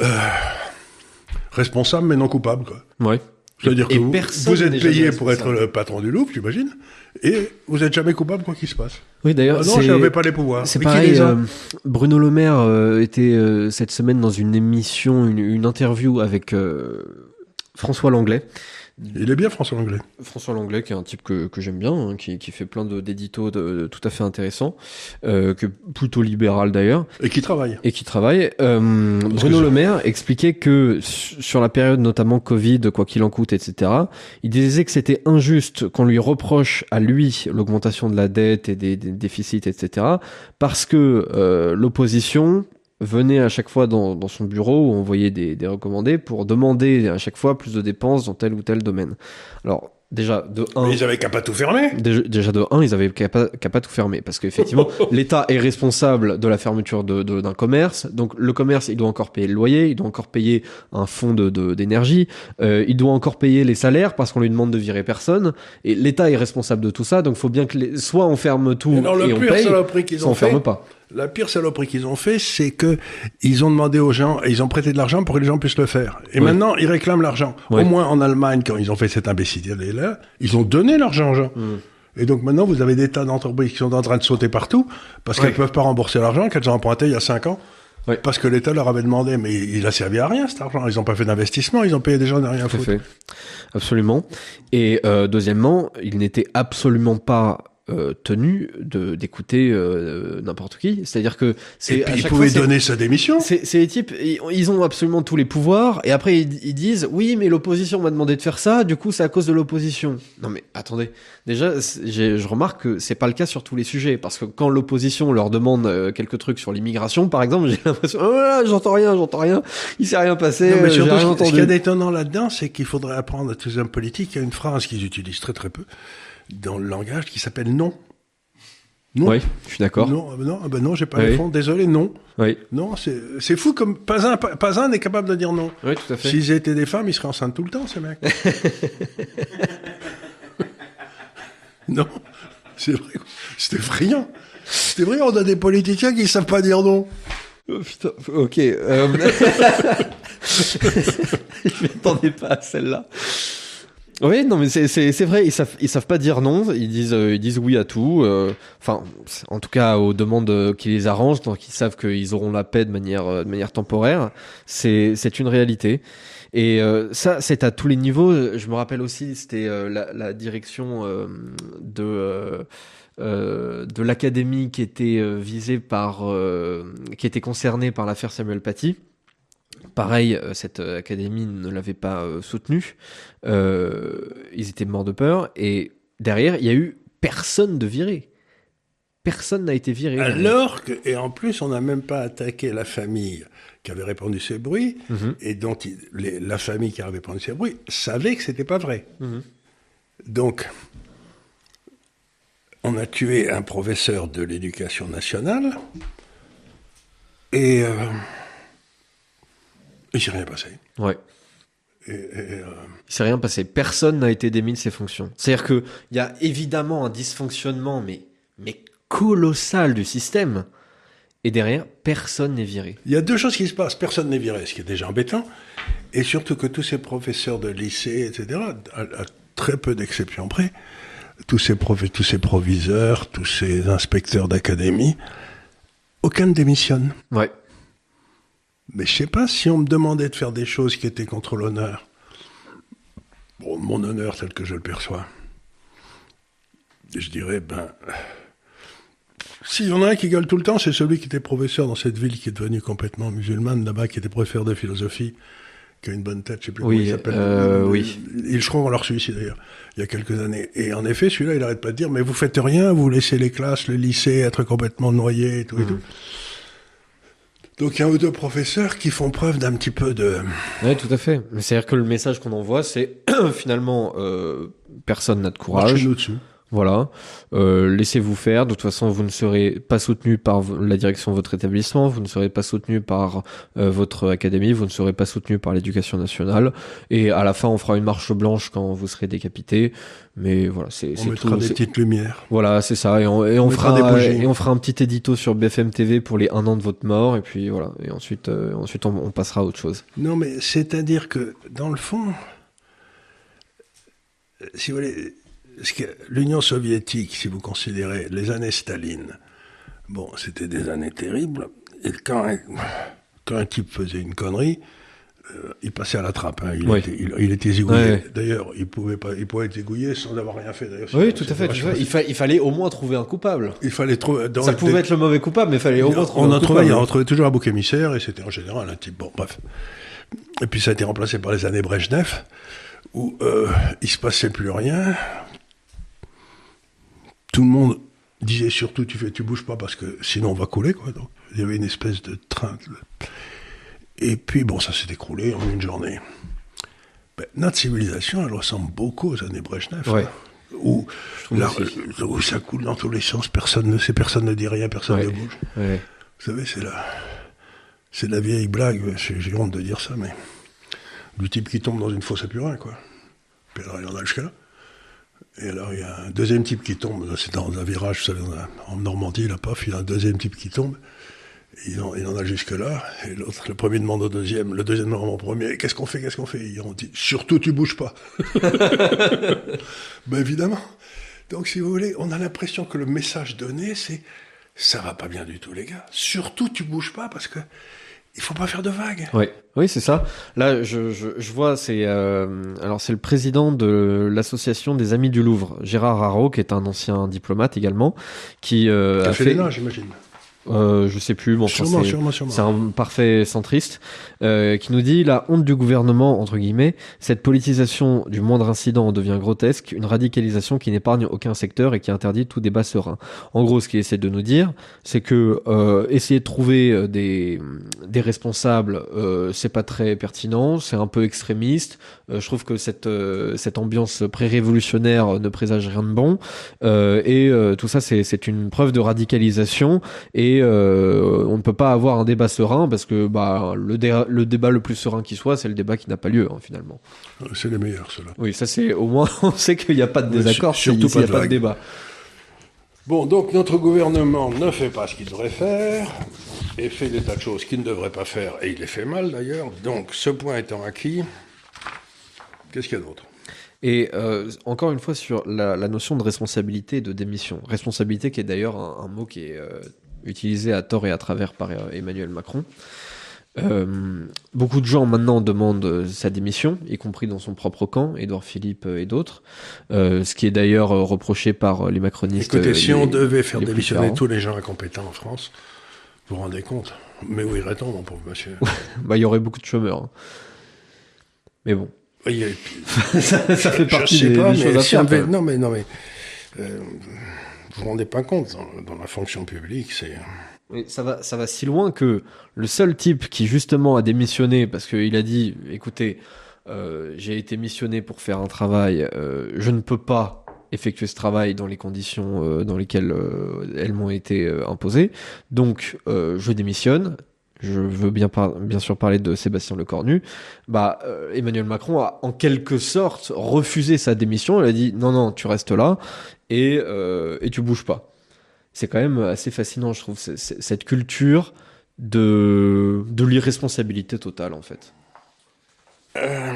[SPEAKER 2] responsable mais non coupable, quoi.
[SPEAKER 1] Ouais.
[SPEAKER 2] C'est-à-dire que vous, vous êtes payé pour être le patron du Louvre, j'imagine, et vous n'êtes jamais coupable quoi qu'il se passe.
[SPEAKER 1] Oui, d'ailleurs,
[SPEAKER 2] ah non, je n'avais pas les pouvoirs.
[SPEAKER 1] C'est mais pareil. Euh, Bruno Le Maire euh, était euh, cette semaine dans une émission, une, une interview avec euh, François Langlais.
[SPEAKER 2] Il est bien, François Langlais.
[SPEAKER 1] François Langlais, qui est un type que, que j'aime bien, hein, qui, qui fait plein de, d'éditos de, de, tout à fait intéressants, euh, que plutôt libéral d'ailleurs.
[SPEAKER 2] Et qui travaille.
[SPEAKER 1] Et qui travaille. Euh, Bruno Le Maire expliquait que sur la période notamment Covid, quoi qu'il en coûte, et cetera, il disait que c'était injuste qu'on lui reproche à lui l'augmentation de la dette et des, des déficits, et cetera, parce que euh, l'opposition venait à chaque fois dans, dans son bureau où on voyait des, des recommandés pour demander à chaque fois plus de dépenses dans tel ou tel domaine. Alors, déjà, de un...
[SPEAKER 2] Mais ils avaient qu'à pas tout fermer.
[SPEAKER 1] Déjà, déjà de un, ils avaient qu'à pas, qu'à pas tout fermer. Parce qu'effectivement, l'État est responsable de la fermeture de, de, d'un commerce. Donc, le commerce, il doit encore payer le loyer, il doit encore payer un fonds de, de, d'énergie, euh, il doit encore payer les salaires parce qu'on lui demande de virer personne. Et l'État est responsable de tout ça. Donc, il faut bien que les... soit on ferme tout
[SPEAKER 2] et, non,
[SPEAKER 1] et on paye,
[SPEAKER 2] qu'ils
[SPEAKER 1] soit
[SPEAKER 2] ont
[SPEAKER 1] on
[SPEAKER 2] fait,
[SPEAKER 1] ferme pas.
[SPEAKER 2] La pire saloperie qu'ils ont fait, c'est que ils ont demandé aux gens, et ils ont prêté de l'argent pour que les gens puissent le faire. Et oui. maintenant, ils réclament l'argent. Oui. Au moins en Allemagne, quand ils ont fait cette imbécilité-là, ils ont donné l'argent aux gens. Mm. Et donc maintenant, vous avez des tas d'entreprises qui sont en train de sauter partout, parce oui. qu'elles ne peuvent pas rembourser l'argent qu'elles ont emprunté il y a cinq ans. Oui. Parce que l'État leur avait demandé, mais il a servi à rien cet argent. Ils n'ont pas fait d'investissement, ils ont payé des gens de rien foutre.
[SPEAKER 1] Fait. Absolument. Et euh, deuxièmement, ils n'étaient absolument pas Euh, tenu de d'écouter euh, n'importe qui, c'est-à-dire que c'est
[SPEAKER 2] et puis il pouvait
[SPEAKER 1] fois,
[SPEAKER 2] donner sa démission.
[SPEAKER 1] C'est c'est les types, ils, ils ont absolument tous les pouvoirs et après ils, ils disent oui mais l'opposition m'a demandé de faire ça, du coup c'est à cause de l'opposition. Non mais attendez, déjà j'ai, je remarque que c'est pas le cas sur tous les sujets parce que quand l'opposition leur demande euh, quelques trucs sur l'immigration par exemple, j'ai l'impression oh là, j'entends rien, j'entends rien, il s'est rien passé.
[SPEAKER 2] Non, mais surtout,
[SPEAKER 1] j'ai rien
[SPEAKER 2] ce,
[SPEAKER 1] entendu.
[SPEAKER 2] Ce qu'il y a d'étonnant là-dedans, c'est qu'il faudrait apprendre à tous les hommes politiques. Il y a une phrase qu'ils utilisent très très peu dans le langage qui s'appelle non. Non.
[SPEAKER 1] Oui, je suis d'accord.
[SPEAKER 2] Non, non, ben non, j'ai pas oui. le fond. Désolé, non.
[SPEAKER 1] Oui.
[SPEAKER 2] Non, c'est c'est fou comme pas un pas, pas un n'est capable de dire non.
[SPEAKER 1] Oui, tout à fait.
[SPEAKER 2] S'ils étaient des femmes, ils seraient enceintes tout le temps, ces mecs. Non, c'est vrai. C'est effrayant. C'est vrai, on a des politiciens qui savent pas dire non.
[SPEAKER 1] Oh, putain, ok. Euh... Je m'attendais pas à celle-là. Oui, non, mais c'est c'est c'est vrai, ils savent ils savent pas dire non, ils disent euh, ils disent oui à tout. Euh, enfin, en tout cas aux demandes qui les arrangent, donc ils savent qu'ils auront la paix de manière euh, de manière temporaire. C'est c'est une réalité. Et euh, ça, c'est à tous les niveaux. Je me rappelle aussi, c'était euh, la, la direction euh, de euh, euh, de l'académie qui était euh, visée par euh, qui était concernée par l'affaire Samuel Paty. Pareil, cette académie ne l'avait pas euh, soutenu. Euh, ils étaient morts de peur. Et derrière, il y a eu personne de viré. Personne n'a été viré.
[SPEAKER 2] Alors que, et en plus, on n'a même pas attaqué la famille qui avait répandu ces bruits, mm-hmm. et dont il, les, la famille qui avait répandu ces bruits savait que c'était pas vrai. Mm-hmm. Donc, on a tué un professeur de l'éducation nationale, et... Euh, il s'est rien passé.
[SPEAKER 1] Ouais.
[SPEAKER 2] Et, et, euh...
[SPEAKER 1] Il s'est rien passé. Personne n'a été démis de ses fonctions. C'est-à-dire que il y a évidemment un dysfonctionnement, mais mais colossal du système. Et derrière, personne n'est viré.
[SPEAKER 2] Il y a deux choses qui se passent. Personne n'est viré, ce qui est déjà embêtant, et surtout que tous ces professeurs de lycée, et cetera, à, à très peu d'exceptions près, tous ces prof, tous ces proviseurs, tous ces inspecteurs d'académie, aucun ne démissionne.
[SPEAKER 1] Ouais.
[SPEAKER 2] Mais je sais pas, si on me demandait de faire des choses qui étaient contre l'honneur, bon, mon honneur tel que je le perçois, je dirais, ben, s'il y en a un qui gueule tout le temps, c'est celui qui était professeur dans cette ville qui est devenue complètement musulmane, là-bas, qui était professeur de philosophie, qui a une bonne tête, je sais plus
[SPEAKER 1] oui,
[SPEAKER 2] comment il s'appelle.
[SPEAKER 1] Euh, il, oui.
[SPEAKER 2] Il, je crois qu'on l'a reçu ici d'ailleurs, il y a quelques années. Et en effet, celui-là, il arrête pas de dire, mais vous faites rien, vous laissez les classes, le lycée être complètement noyé et tout mmh. et tout. Donc il y a un ou deux professeurs qui font preuve d'un petit peu de...
[SPEAKER 1] Oui, tout à fait. C'est-à-dire que le message qu'on envoie, c'est finalement, euh, personne n'a de courage.
[SPEAKER 2] Marchez-nous dessus.
[SPEAKER 1] Voilà. Euh, laissez-vous faire. De toute façon, vous ne serez pas soutenu par la direction de votre établissement, vous ne serez pas soutenu par euh, votre académie, vous ne serez pas soutenu par l'éducation nationale. Et à la fin, on fera une marche blanche quand vous serez décapité. Mais voilà, c'est,
[SPEAKER 2] on
[SPEAKER 1] c'est
[SPEAKER 2] mettra
[SPEAKER 1] tout,
[SPEAKER 2] des
[SPEAKER 1] c'est...
[SPEAKER 2] petites lumières.
[SPEAKER 1] Voilà, c'est ça. Et on, et on,
[SPEAKER 2] on
[SPEAKER 1] fera et on fera un petit édito sur B F M T V pour les un an de votre mort. Et puis voilà. Et ensuite, euh, ensuite, on, on passera à autre chose.
[SPEAKER 2] Non, mais c'est-à-dire que dans le fond, si vous voulez. Parce que l'Union soviétique, si vous considérez les années Staline, bon, c'était des années terribles. Et quand un, quand un type faisait une connerie, euh, il passait à la trappe. Hein. Il,
[SPEAKER 1] oui.
[SPEAKER 2] était, il, il était zigouillé.
[SPEAKER 1] Oui.
[SPEAKER 2] D'ailleurs, il pouvait pas, il pouvait être zigouillé sans avoir rien fait. D'ailleurs,
[SPEAKER 1] oui, tout à fait. Tu vois, il, fa- il fallait au moins trouver un coupable.
[SPEAKER 2] Il fallait trouver.
[SPEAKER 1] Ça pouvait des... être le mauvais coupable, mais il fallait au moins trouver
[SPEAKER 2] on
[SPEAKER 1] un
[SPEAKER 2] en
[SPEAKER 1] coupable.
[SPEAKER 2] Trouvait, on en trouvait toujours un bouc émissaire, et c'était en général un type. Bon, bref. Et puis ça a été remplacé par les années Brejnev, où euh, il se passait plus rien. Tout le monde disait surtout tu fais tu bouges pas parce que sinon on va couler quoi. Donc il y avait une espèce de train. Et puis bon, ça s'est écroulé en une journée. Ben, notre civilisation, elle ressemble beaucoup aux années Brejnev.
[SPEAKER 1] Ouais.
[SPEAKER 2] Hein, où, là, où ça coule dans tous les sens, personne ne sait, personne ne dit rien, personne
[SPEAKER 1] ouais.
[SPEAKER 2] ne bouge.
[SPEAKER 1] Ouais.
[SPEAKER 2] Vous savez, c'est la, c'est la vieille blague. J'ai honte de dire ça, mais du type qui tombe dans une fosse à purin, quoi. Puis alors il en a jusqu'à là. Et alors, il y a un deuxième type qui tombe, c'est dans un virage, vous savez, en Normandie, là, paf, il y a un deuxième type qui tombe. Il en, il en a jusque-là, et l'autre, le premier demande au deuxième, le deuxième demande au premier, qu'est-ce qu'on fait, qu'est-ce qu'on fait? Ils ont dit, surtout tu bouges pas. Ben évidemment. Donc si vous voulez, on a l'impression que le message donné, c'est, ça va pas bien du tout les gars, surtout tu bouges pas, parce que il faut pas faire de vagues.
[SPEAKER 1] Oui, oui, c'est ça. Là, je, je, je vois, c'est euh, alors c'est le président de l'association des Amis du Louvre, Gérard Haro, qui est un ancien diplomate également, qui euh,
[SPEAKER 2] a
[SPEAKER 1] a
[SPEAKER 2] fait,
[SPEAKER 1] fait...
[SPEAKER 2] les nains, j'imagine.
[SPEAKER 1] Euh, je sais plus, mais enfin,
[SPEAKER 2] sûrement,
[SPEAKER 1] c'est,
[SPEAKER 2] sûrement, sûrement.
[SPEAKER 1] c'est un parfait centriste euh, qui nous dit la honte du gouvernement, entre guillemets, cette politisation du moindre incident en devient grotesque, une radicalisation qui n'épargne aucun secteur et qui interdit tout débat serein. En gros, ce qu'il essaie de nous dire, c'est que euh, essayer de trouver des, des responsables, euh, c'est pas très pertinent, c'est un peu extrémiste. Euh, je trouve que cette, euh, cette ambiance pré-révolutionnaire ne présage rien de bon. Euh, et euh, tout ça, c'est, c'est une preuve de radicalisation. Et euh, on ne peut pas avoir un débat serein parce que bah, le, dé- le débat le plus serein qui soit, c'est le débat qui n'a pas lieu hein, finalement.
[SPEAKER 2] C'est les meilleurs ceux-là.
[SPEAKER 1] Oui, ça c'est au moins on sait qu'il n'y a pas de désaccord,
[SPEAKER 2] oui, surtout
[SPEAKER 1] s'il n'y a
[SPEAKER 2] pas de,
[SPEAKER 1] pas de débat.
[SPEAKER 2] Bon, donc notre gouvernement ne fait pas ce qu'il devrait faire et fait des tas de choses qu'il ne devrait pas faire et il les fait mal d'ailleurs. Donc ce point étant acquis, qu'est-ce qu'il y a d'autre?
[SPEAKER 1] Et euh, encore une fois sur la, la notion de responsabilité et de démission. Responsabilité qui est d'ailleurs un, un mot qui est euh, utilisé à tort et à travers par euh, Emmanuel Macron. Euh, beaucoup de gens maintenant demandent sa démission, y compris dans son propre camp, Édouard Philippe et d'autres, euh, ce qui est d'ailleurs reproché par les macronistes.
[SPEAKER 2] Écoutez, si
[SPEAKER 1] les,
[SPEAKER 2] on devait faire démissionner
[SPEAKER 1] différents.
[SPEAKER 2] tous les gens incompétents en France, vous vous rendez compte? Mais où irait-on, mon pauvre monsieur?
[SPEAKER 1] Bah, il y aurait beaucoup de chômeurs. Hein. Mais bon.
[SPEAKER 2] Oui,
[SPEAKER 1] ça, ça fait partie
[SPEAKER 2] je sais
[SPEAKER 1] des,
[SPEAKER 2] pas,
[SPEAKER 1] des
[SPEAKER 2] mais
[SPEAKER 1] choses à
[SPEAKER 2] si
[SPEAKER 1] faire.
[SPEAKER 2] on devait, non, mais non, mais euh, vous vous rendez pas compte dans, dans la fonction publique, c'est.
[SPEAKER 1] Mais ça va, ça va si loin que le seul type qui justement a démissionné parce qu'il a dit, écoutez, euh, j'ai été missionné pour faire un travail, euh, je ne peux pas effectuer ce travail dans les conditions euh, dans lesquelles euh, elles m'ont été euh, imposées, donc euh, je démissionne. Je veux bien, par- bien sûr parler de Sébastien Lecornu. Bah, euh, Emmanuel Macron a en quelque sorte refusé sa démission. Il a dit non, non, tu restes là et, euh, et tu bouges pas. C'est quand même assez fascinant, je trouve, c'est, c'est, cette culture de, de l'irresponsabilité totale, en fait.
[SPEAKER 2] Euh...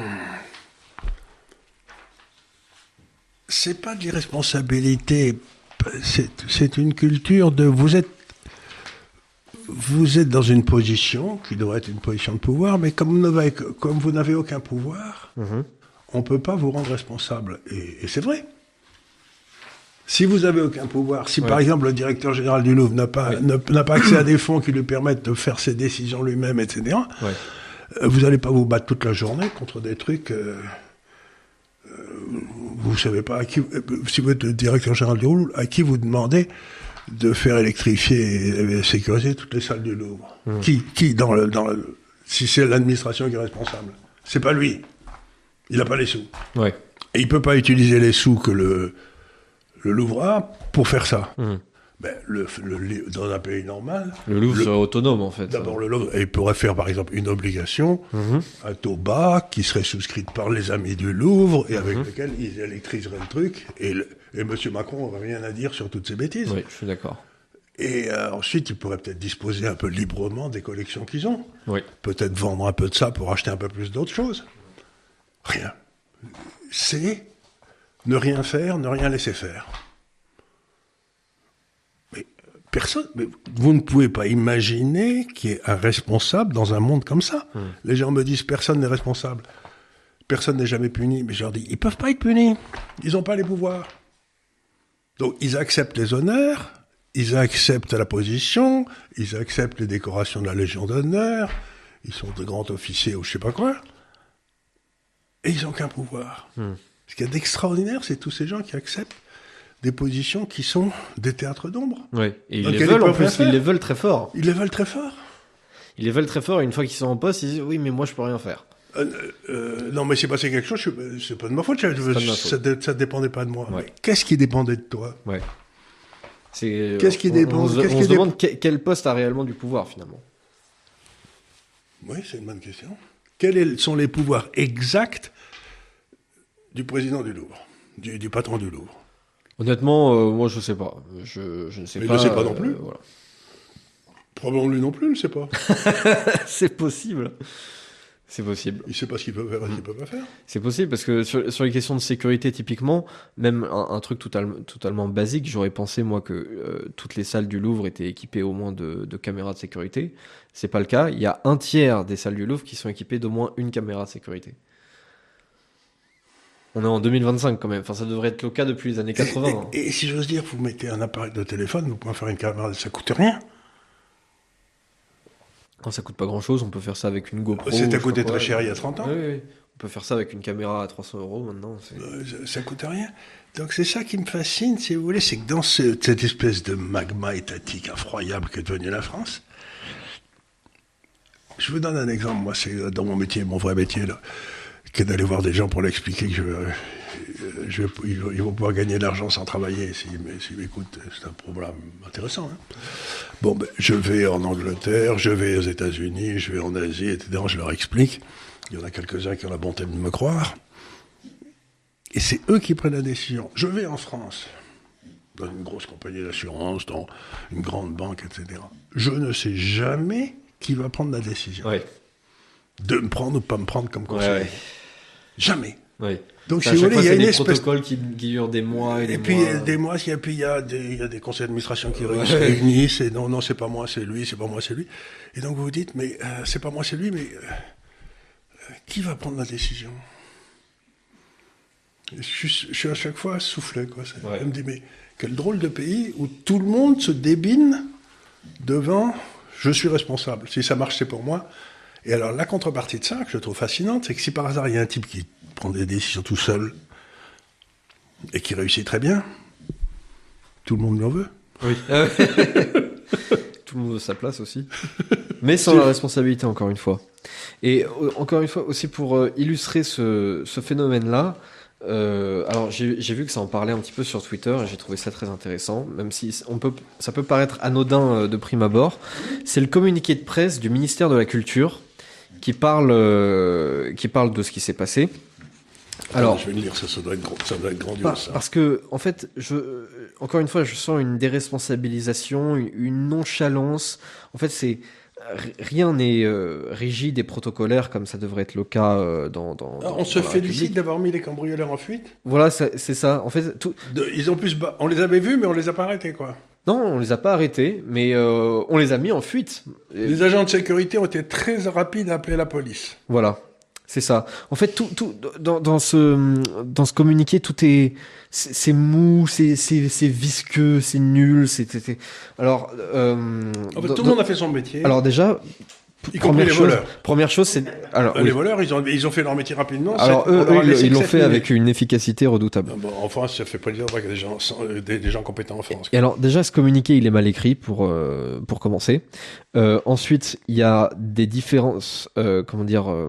[SPEAKER 2] C'est pas de l'irresponsabilité, c'est, c'est une culture de vous êtes vous êtes dans une position qui doit être une position de pouvoir, mais comme vous n'avez, comme vous n'avez aucun pouvoir, mmh. on ne peut pas vous rendre responsable. Et, et c'est vrai. Si vous n'avez aucun pouvoir, si ouais. par exemple le directeur général du Louvre n'a pas, ouais. ne, n'a pas accès à des fonds qui lui permettent de faire ses décisions lui-même, et cetera, ouais. euh, vous n'allez pas vous battre toute la journée contre des trucs... Euh, euh, vous ne savez pas à qui... Euh, si vous êtes le directeur général du Louvre, à qui vous demandez de faire électrifier et sécuriser toutes les salles du Louvre. Mmh. Qui, qui dans le, dans le, si c'est l'administration qui est responsable, c'est pas lui. Il n'a pas les sous.
[SPEAKER 1] Ouais.
[SPEAKER 2] Et il peut pas utiliser les sous que le, le Louvre a pour faire ça. Mmh. Ben, le, le, dans un pays normal...
[SPEAKER 1] Le Louvre serait autonome, en fait.
[SPEAKER 2] D'abord, le Louvre, il pourrait faire, par exemple, une obligation mmh. à taux bas, qui serait souscrite par les amis du Louvre, et avec mmh. lequel ils électriseraient le truc, et, le, et M. Macron n'aurait rien à dire sur toutes ces bêtises.
[SPEAKER 1] Oui, je suis d'accord.
[SPEAKER 2] Et euh, ensuite, ils pourraient peut-être disposer un peu librement des collections qu'ils ont.
[SPEAKER 1] Oui.
[SPEAKER 2] Peut-être vendre un peu de ça pour acheter un peu plus d'autres choses. Rien. C'est ne rien faire, ne rien laisser faire. Personne, mais vous ne pouvez pas imaginer qu'il y ait un responsable dans un monde comme ça. Mmh. Les gens me disent personne n'est responsable, personne n'est jamais puni. Mais je leur dis ils peuvent pas être punis, ils n'ont pas les pouvoirs. Donc ils acceptent les honneurs, ils acceptent la position, ils acceptent les décorations de la Légion d'honneur, ils sont de grands officiers ou je sais pas quoi, et ils n'ont aucun pouvoir. Mmh. Ce qu'il y a d'extraordinaire, c'est tous ces gens qui acceptent des positions qui sont des théâtres d'ombre.
[SPEAKER 1] Oui, et ils les veulent en plus, ils les veulent très fort.
[SPEAKER 2] Ils les veulent très fort.
[SPEAKER 1] Ils les veulent très fort et une fois qu'ils sont en poste, ils disent oui, mais moi je peux rien faire.
[SPEAKER 2] Euh, euh, non, mais c'est passé quelque chose, je, c'est pas de ma faute, je, je,
[SPEAKER 1] ma
[SPEAKER 2] ça,
[SPEAKER 1] faute.
[SPEAKER 2] ça dépendait pas de moi.
[SPEAKER 1] Ouais.
[SPEAKER 2] Mais qu'est-ce qui dépendait de toi?
[SPEAKER 1] Ouais. C'est,
[SPEAKER 2] qu'est-ce qui
[SPEAKER 1] on,
[SPEAKER 2] dépend
[SPEAKER 1] On, on,
[SPEAKER 2] qu'est-ce
[SPEAKER 1] on
[SPEAKER 2] qui
[SPEAKER 1] se
[SPEAKER 2] dé...
[SPEAKER 1] demande quel, quel poste a réellement du pouvoir finalement.
[SPEAKER 2] Oui, c'est une bonne question. Quels sont les pouvoirs exacts du président du Louvre? du, du patron du Louvre.
[SPEAKER 1] Honnêtement, euh, moi je sais pas. Je, je ne sais
[SPEAKER 2] Mais
[SPEAKER 1] pas.
[SPEAKER 2] il ne sait pas non plus.
[SPEAKER 1] Euh, voilà.
[SPEAKER 2] Probablement lui non plus, il ne sait pas.
[SPEAKER 1] C'est possible. C'est possible.
[SPEAKER 2] Il ne sait pas ce qu'il peut faire et ce qu'il peut pas faire.
[SPEAKER 1] C'est possible parce que sur, sur les questions de sécurité, typiquement, même un, un truc total, totalement basique, j'aurais pensé moi que euh, toutes les salles du Louvre étaient équipées au moins de, de caméras de sécurité. C'est pas le cas. Il y a un tiers des salles du Louvre qui sont équipées d'au moins une caméra de sécurité. On est en deux mille vingt-cinq quand même. Enfin, ça devrait être le cas depuis les années quatre-vingts.
[SPEAKER 2] Et, et, et si j'ose dire, vous mettez un appareil de téléphone, vous pouvez faire une caméra, ça coûte rien.
[SPEAKER 1] Quand ça coûte pas grand chose, on peut faire ça avec une GoPro.
[SPEAKER 2] C'était coûté très cher il y a trente ans.
[SPEAKER 1] Oui, oui. On peut faire ça avec une caméra à trois cents euros maintenant. C'est...
[SPEAKER 2] Euh, ça, ça coûte rien. Donc c'est ça qui me fascine, si vous voulez, c'est que dans ce, cette espèce de magma étatique effroyable qu'est devenue la France, je vous donne un exemple. Moi, c'est dans mon métier, mon vrai métier, là, que d'aller voir des gens pour l'expliquer que je, je, ils vont pouvoir gagner de l'argent sans travailler. S'ils si m'écoutent, c'est un problème intéressant. Hein. Bon, ben, je vais en Angleterre, je vais aux États-Unis, je vais en Asie, et cetera. Je leur explique. Il y en a quelques-uns qui ont la bonté de me croire. Et c'est eux qui prennent la décision. Je vais en France, dans une grosse compagnie d'assurance, dans une grande banque, et cetera. Je ne sais jamais qui va prendre la décision.
[SPEAKER 1] Ouais.
[SPEAKER 2] De me prendre ou pas me prendre comme conseiller. Ouais, ouais. Jamais.
[SPEAKER 1] Ouais.
[SPEAKER 2] Donc, si vous voulez, il y a une
[SPEAKER 1] des
[SPEAKER 2] espèce...
[SPEAKER 1] protocoles qui, qui durent des mois et des
[SPEAKER 2] et puis,
[SPEAKER 1] mois.
[SPEAKER 2] des mois, et puis il y a des, il y a des conseils d'administration qui ouais. se réunissent, et non, non, c'est pas moi, c'est lui, c'est pas moi, c'est lui. Et donc, vous vous dites, mais euh, c'est pas moi, c'est lui, mais euh, qui va prendre la décision? je suis, je suis à chaque fois soufflé, quoi. Ouais. Je me dis, mais quel drôle de pays où tout le monde se débine devant je suis responsable. Si ça marche, c'est pour moi. Et alors, la contrepartie de ça, que je trouve fascinante, c'est que si par hasard, il y a un type qui prend des décisions tout seul et qui réussit très bien, tout le monde lui en veut.
[SPEAKER 1] Oui. Tout le monde veut sa place aussi. Mais sans la responsabilité, encore une fois. Et euh, encore une fois, aussi pour euh, illustrer ce, ce phénomène-là, euh, alors j'ai, j'ai vu que ça en parlait un petit peu sur Twitter et j'ai trouvé ça très intéressant, même si on peut, ça peut paraître anodin euh, de prime abord. C'est le communiqué de presse du ministère de la Culture qui parle, euh, qui parle de ce qui s'est passé.
[SPEAKER 2] Alors, je vais le lire, ça, ça doit être, ça doit être grandiose.
[SPEAKER 1] Par,
[SPEAKER 2] ça.
[SPEAKER 1] Parce que, en fait, je, encore une fois, je sens une déresponsabilisation, une, une nonchalance. En fait, c'est rien n'est euh, rigide et protocolaire comme ça devrait être le cas euh, dans, dans,
[SPEAKER 2] ah,
[SPEAKER 1] dans.
[SPEAKER 2] On se félicite d'avoir mis les cambrioleurs en fuite.
[SPEAKER 1] Voilà, c'est, c'est ça. En fait, tout.
[SPEAKER 2] De, ils ont plus, on les avait vus, mais on les a pas arrêtés, quoi.
[SPEAKER 1] Non, on les a pas arrêtés, mais euh, on les a mis en fuite.
[SPEAKER 2] Les agents de sécurité ont été très rapides à appeler la police.
[SPEAKER 1] Voilà. C'est ça. En fait, tout, tout dans, dans ce dans ce communiqué, tout est c'est, c'est mou, c'est c'est c'est visqueux, c'est nul, c'est, c'est alors. Euh,
[SPEAKER 2] en fait,
[SPEAKER 1] dans,
[SPEAKER 2] tout le monde a fait son métier.
[SPEAKER 1] Alors déjà.
[SPEAKER 2] Y compris les
[SPEAKER 1] chose,
[SPEAKER 2] voleurs.
[SPEAKER 1] Première chose, c'est alors
[SPEAKER 2] les
[SPEAKER 1] oui.
[SPEAKER 2] voleurs, ils ont ils ont fait leur métier rapidement.
[SPEAKER 1] Alors eux, eux ils, ils l'ont fait avec une efficacité redoutable.
[SPEAKER 2] Bon, en France, ça fait pas dire qu'il y a des gens des, des gens compétents en France.
[SPEAKER 1] Et alors déjà, ce communiqué, il est mal écrit pour euh, pour commencer. Euh, ensuite, il y a des différences, euh, comment dire, euh,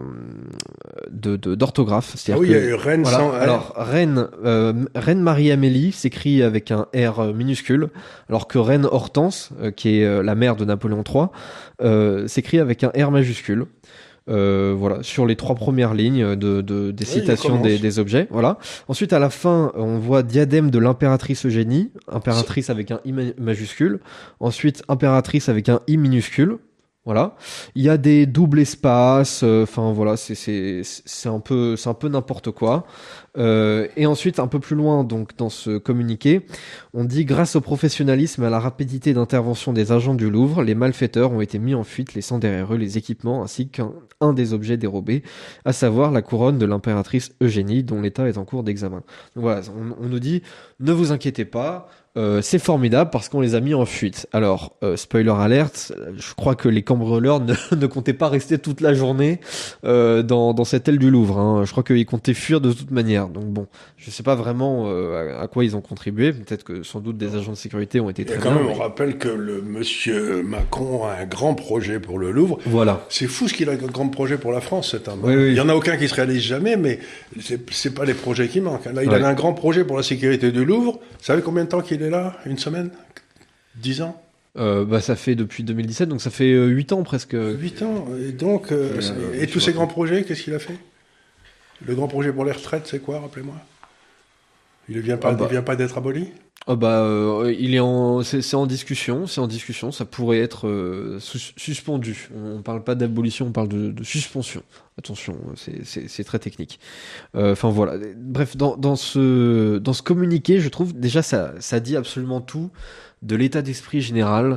[SPEAKER 1] de, de d'orthographe.
[SPEAKER 2] C'est-à-dire ah oui, que, il y a eu Reine
[SPEAKER 1] voilà,
[SPEAKER 2] sans.
[SPEAKER 1] Alors Reine, euh, Reine Marie-Amélie s'écrit avec un R minuscule, alors que Reine Hortense, euh, qui est euh, la mère de Napoléon trois, euh, s'écrit avec un R majuscule. Euh, voilà, sur les trois premières lignes de, de des oui, citations des, des objets. Voilà. Ensuite, à la fin, on voit diadème de l'impératrice Eugénie, impératrice avec un I majuscule. Ensuite, impératrice avec un I minuscule. Voilà. Il y a des doubles espaces. Enfin euh, voilà, c'est c'est c'est un peu c'est un peu n'importe quoi. Euh, et ensuite, un peu plus loin, donc dans ce communiqué, on dit grâce au professionnalisme et à la rapidité d'intervention des agents du Louvre, les malfaiteurs ont été mis en fuite, laissant derrière eux les équipements ainsi qu'un un des objets dérobés, à savoir la couronne de l'impératrice Eugénie, dont l'état est en cours d'examen. Donc voilà, on, on nous dit ne vous inquiétez pas. Euh, c'est formidable parce qu'on les a mis en fuite. Alors, euh, spoiler alert, je crois que les cambrioleurs ne, ne comptaient pas rester toute la journée euh, dans, dans cette aile du Louvre. Hein. Je crois qu'ils comptaient fuir de toute manière. Donc bon, je sais pas vraiment euh, à, à quoi ils ont contribué. Peut-être que sans doute des agents de sécurité ont été très bien.
[SPEAKER 2] Et quand même,
[SPEAKER 1] mais...
[SPEAKER 2] on rappelle que le monsieur Macron a un grand projet pour le Louvre.
[SPEAKER 1] Voilà.
[SPEAKER 2] C'est fou ce qu'il a un grand projet pour la France, cet homme.
[SPEAKER 1] Oui, oui.
[SPEAKER 2] Il y en a aucun qui se réalise jamais, mais c'est, c'est pas les projets qui manquent. Là, il ouais. a un grand projet pour la sécurité du Louvre. Vous savez combien de temps qu'il est là? Une semaine? Dix ans?
[SPEAKER 1] Euh, bah, ça fait depuis deux mille dix-sept, donc ça fait euh, huit ans presque.
[SPEAKER 2] Huit ans. Et donc, euh, euh, et tous ces grands projets, qu'est-ce qu'il a fait? Le grand projet pour les retraites, c'est quoi, rappelez-moi? Il ne vient pas,
[SPEAKER 1] Ah bah.
[SPEAKER 2] il vient pas d'être aboli?
[SPEAKER 1] Oh bah, euh, il est en, c'est, c'est en discussion, c'est en discussion. Ça pourrait être euh, sus- suspendu. On parle pas d'abolition, on parle de, de suspension. Attention, c'est, c'est, c'est très technique. Euh, Enfin voilà. Bref, dans, dans ce, dans ce communiqué, je trouve déjà ça, ça dit absolument tout de l'état d'esprit général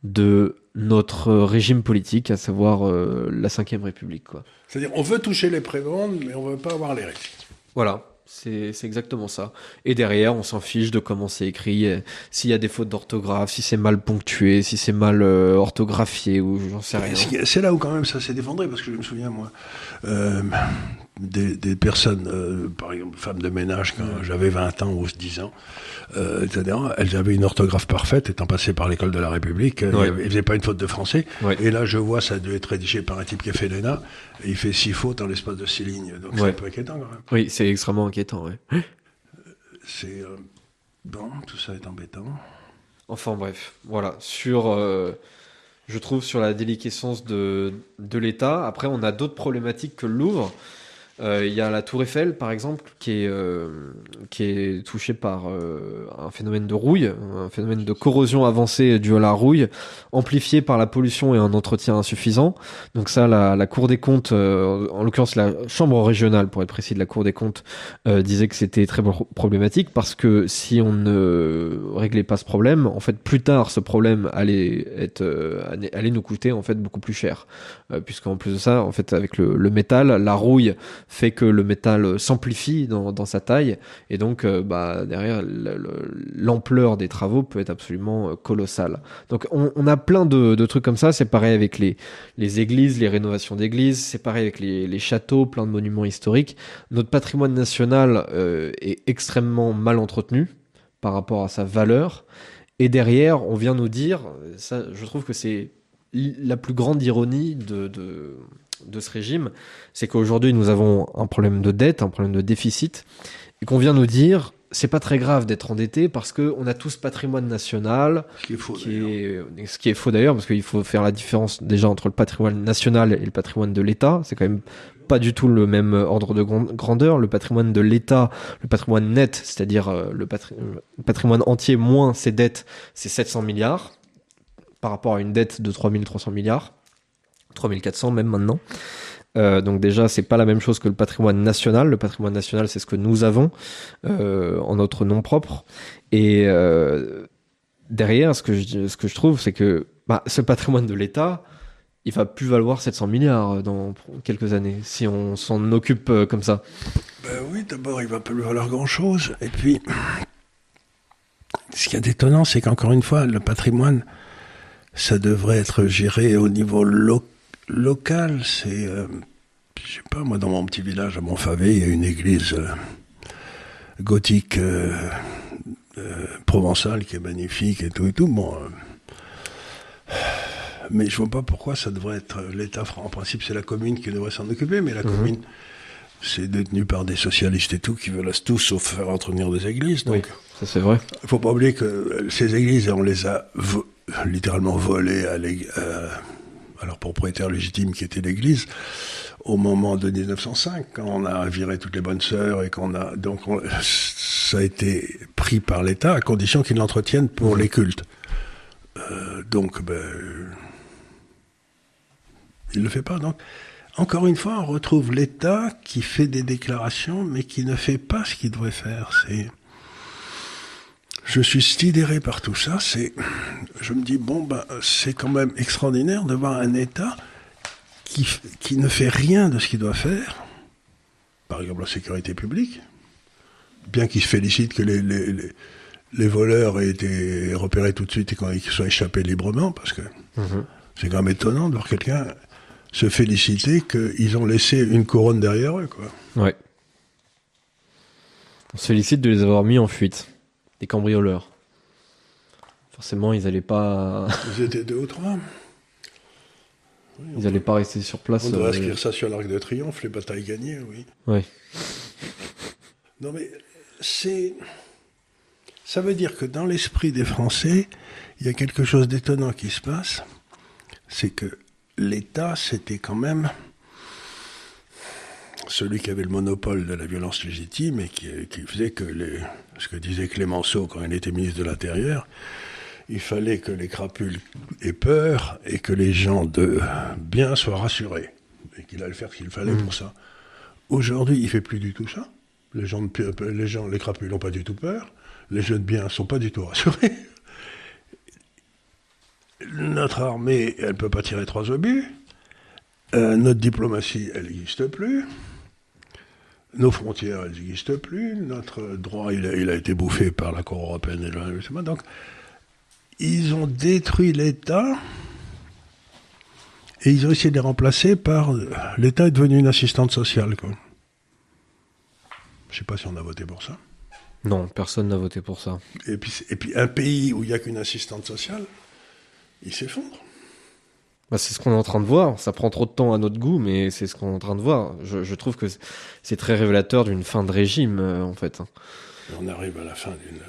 [SPEAKER 1] de notre régime politique, à savoir euh, la Cinquième République, quoi.
[SPEAKER 2] C'est-à-dire, on veut toucher les prébendes, mais on veut pas avoir les risques.
[SPEAKER 1] Voilà. C'est, c'est exactement ça. Et derrière, on s'en fiche de comment c'est écrit, euh, s'il y a des fautes d'orthographe, si c'est mal ponctué, si c'est mal euh, orthographié, ou j'en sais rien.
[SPEAKER 2] C'est là où quand même ça s'est effondré, parce que je me souviens, moi, euh, des, des personnes, euh, par exemple, femmes de ménage, quand mmh. j'avais vingt ans ou dix ans, euh, et cetera, elles avaient une orthographe parfaite, étant passées par l'école de la République, ouais. Elles ne faisaient pas une faute de français. Ouais. Et là, je vois, ça a dû être rédigé par un type qui a fait l'E N A, et il fait six fautes en l'espace de six lignes. Donc ouais. C'est un peu inquiétant quand même.
[SPEAKER 1] Oui, c'est extrêmement inquiétant, ouais.
[SPEAKER 2] C'est... Euh, bon, tout ça est embêtant.
[SPEAKER 1] Enfin bref, voilà, sur... Euh... je trouve, sur la déliquescence de, de l'État. Après, on a d'autres problématiques que le Louvre. Il euh, y a la Tour Eiffel, par exemple, qui est, euh, qui est touchée par euh, un phénomène de rouille, un phénomène de corrosion avancée due à la rouille, amplifié par la pollution et un entretien insuffisant. Donc ça, la, la Cour des comptes, euh, en l'occurrence la Chambre régionale, pour être précis, de la Cour des comptes, euh, disait que c'était très problématique, parce que si on ne réglait pas ce problème, en fait, plus tard, ce problème allait, être, euh, allait nous coûter en fait beaucoup plus cher. Euh, puisqu'en plus de ça, en fait, avec le, le métal, la rouille fait que le métal s'amplifie dans, dans sa taille, et donc euh, bah, derrière le, le, l'ampleur des travaux peut être absolument colossale. Donc on, on a plein de, de trucs comme ça. C'est pareil avec les, les églises, les rénovations d'églises, c'est pareil avec les, les châteaux, plein de monuments historiques. Notre patrimoine national euh, est extrêmement mal entretenu par rapport à sa valeur, et derrière on vient nous dire, ça, je trouve que c'est la plus grande ironie de, de, de ce régime, c'est qu'aujourd'hui nous avons un problème de dette, un problème de déficit, et qu'on vient nous dire c'est pas très grave d'être endetté parce que on a tout ce patrimoine national,
[SPEAKER 2] ce qui est faux,
[SPEAKER 1] qui est, ce qui est faux d'ailleurs, parce qu'il faut faire la différence déjà entre le patrimoine national et le patrimoine de l'État. C'est quand même pas du tout le même ordre de grandeur. Le patrimoine de l'État, le patrimoine net, c'est-à-dire le, patri- le patrimoine entier moins ses dettes, c'est sept cents milliards. Par rapport à une dette de trois mille trois cents milliards, trois mille quatre cents même maintenant. Euh, donc déjà, c'est pas la même chose que le patrimoine national. Le patrimoine national, c'est ce que nous avons euh, en notre nom propre. Et euh, derrière, ce que je, ce que je trouve, c'est que bah, ce patrimoine de l'État, il va plus valoir sept cents milliards dans quelques années, si on s'en occupe euh, comme ça.
[SPEAKER 2] Ben oui, d'abord, il va plus valoir grand-chose. Et puis, ce qui est étonnant, c'est qu'encore une fois, le patrimoine, ça devrait être géré au niveau lo- local. C'est, euh, je sais pas, moi, dans mon petit village à Montfavet, il y a une église euh, gothique euh, euh, provençale qui est magnifique et tout et tout. Bon, euh, mais je vois pas pourquoi ça devrait être l'État. En principe, c'est la commune qui devrait s'en occuper, mais la mmh. commune, c'est détenu par des socialistes et tout qui veulent tout sauf faire entretenir des églises. Donc,
[SPEAKER 1] oui, ça c'est vrai.
[SPEAKER 2] Il faut pas oublier que ces églises, on les a vo- littéralement volées à, euh, à leur propriétaire légitime qui était l'église au moment de dix-neuf cent cinq, quand on a viré toutes les bonnes sœurs et qu'on a donc on, ça a été pris par l'État à condition qu'ils l'entretiennent pour les cultes. Euh, donc, ben, il le fait pas. Donc, encore une fois, on retrouve l'État qui fait des déclarations, mais qui ne fait pas ce qu'il devrait faire. C'est, je suis sidéré par tout ça. C'est, je me dis bon, ben, c'est quand même extraordinaire de voir un État qui qui ne fait rien de ce qu'il doit faire. Par exemple, la sécurité publique, bien qu'il se félicite que les les, les les voleurs aient été repérés tout de suite et qu'ils soient échappés librement, parce que mmh. c'est quand même étonnant de voir quelqu'un se féliciter qu'ils ont laissé une couronne derrière eux, quoi.
[SPEAKER 1] Ouais. On se félicite de les avoir mis en fuite, des cambrioleurs. Forcément, ils n'allaient pas...
[SPEAKER 2] Ils étaient deux ou trois.
[SPEAKER 1] Oui, ils n'allaient pas rester sur place.
[SPEAKER 2] On devrait
[SPEAKER 1] euh...
[SPEAKER 2] inscrire ça sur l'Arc de Triomphe, les batailles gagnées, oui.
[SPEAKER 1] Ouais.
[SPEAKER 2] Non mais, c'est... Ça veut dire que dans l'esprit des Français, il y a quelque chose d'étonnant qui se passe, c'est que l'État, c'était quand même... celui qui avait le monopole de la violence légitime et qui, qui faisait que les, ce que disait Clémenceau quand il était ministre de l'Intérieur, il fallait que les crapules aient peur et que les gens de bien soient rassurés. Et qu'il allait faire ce qu'il fallait mmh. pour ça. Aujourd'hui, il ne fait plus du tout ça. Les gens, de, les, gens, les crapules n'ont pas du tout peur. Les gens de bien ne sont pas du tout rassurés. Notre armée, elle ne peut pas tirer trois obus. Euh, notre diplomatie, elle n'existe plus. Nos frontières, elles n'existent plus. Notre droit, il a, il a été bouffé par la Cour européenne et le Donc, ils ont détruit l'État et ils ont essayé de les remplacer par... L'État est devenu une assistante sociale, quoi. Je ne sais pas si on a voté pour ça.
[SPEAKER 1] Non, personne n'a voté pour ça.
[SPEAKER 2] Et puis, et puis un pays où il n'y a qu'une assistante sociale, il s'effondre.
[SPEAKER 1] Bah, c'est ce qu'on est en train de voir. Ça prend trop de temps à notre goût, mais c'est ce qu'on est en train de voir. Je, je trouve que c'est très révélateur d'une fin de régime, euh, en fait.
[SPEAKER 2] Et on arrive à la fin d'une...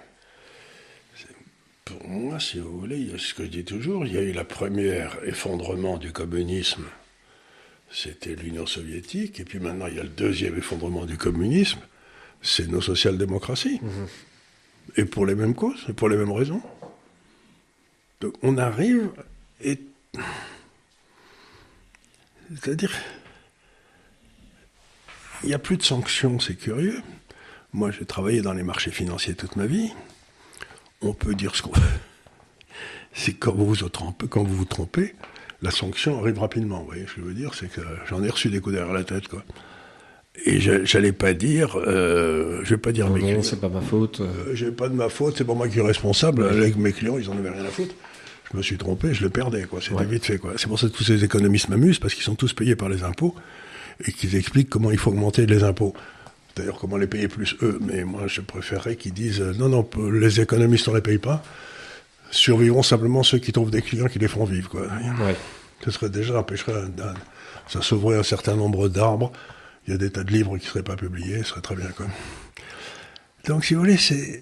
[SPEAKER 2] Pour moi, si vous voulez, il y a ce que je dis toujours, il y a eu la première effondrement du communisme, c'était l'Union soviétique, et puis maintenant il y a le deuxième effondrement du communisme, c'est nos social-démocraties. Mmh. Et pour les mêmes causes, et pour les mêmes raisons. Donc on arrive, et... C'est-à-dire, il n'y a plus de sanctions, c'est curieux. Moi, j'ai travaillé dans les marchés financiers toute ma vie. On peut dire ce qu'on veut. C'est quand vous vous trompez, quand vous vous trompez, la sanction arrive rapidement. Vous voyez ce que je veux dire, c'est que j'en ai reçu des coups derrière la tête, quoi. Et je, j'allais pas dire, euh, je vais pas dire
[SPEAKER 1] non,
[SPEAKER 2] mes
[SPEAKER 1] non,
[SPEAKER 2] clients.
[SPEAKER 1] c'est pas ma faute.
[SPEAKER 2] Euh, j'ai pas de ma faute, c'est pas moi qui suis responsable. Ouais. Avec mes clients, ils en avaient rien à foutre. Je me suis trompé, je le perdais, quoi. C'était ouais. vite fait, quoi. C'est pour ça que tous ces économistes m'amusent, parce qu'ils sont tous payés par les impôts et qu'ils expliquent comment il faut augmenter les impôts. D'ailleurs, comment les payer plus eux. Mais moi, je préférerais qu'ils disent euh, non, non, les économistes, on les paye pas. Survivront simplement ceux qui trouvent des clients qui les font vivre, quoi.
[SPEAKER 1] Ouais.
[SPEAKER 2] Ce serait déjà empêcherait, un, un, ça sauverait un certain nombre d'arbres. Il y a des tas de livres qui seraient pas publiés, ce serait très bien, quoi. Donc, si vous voulez, c'est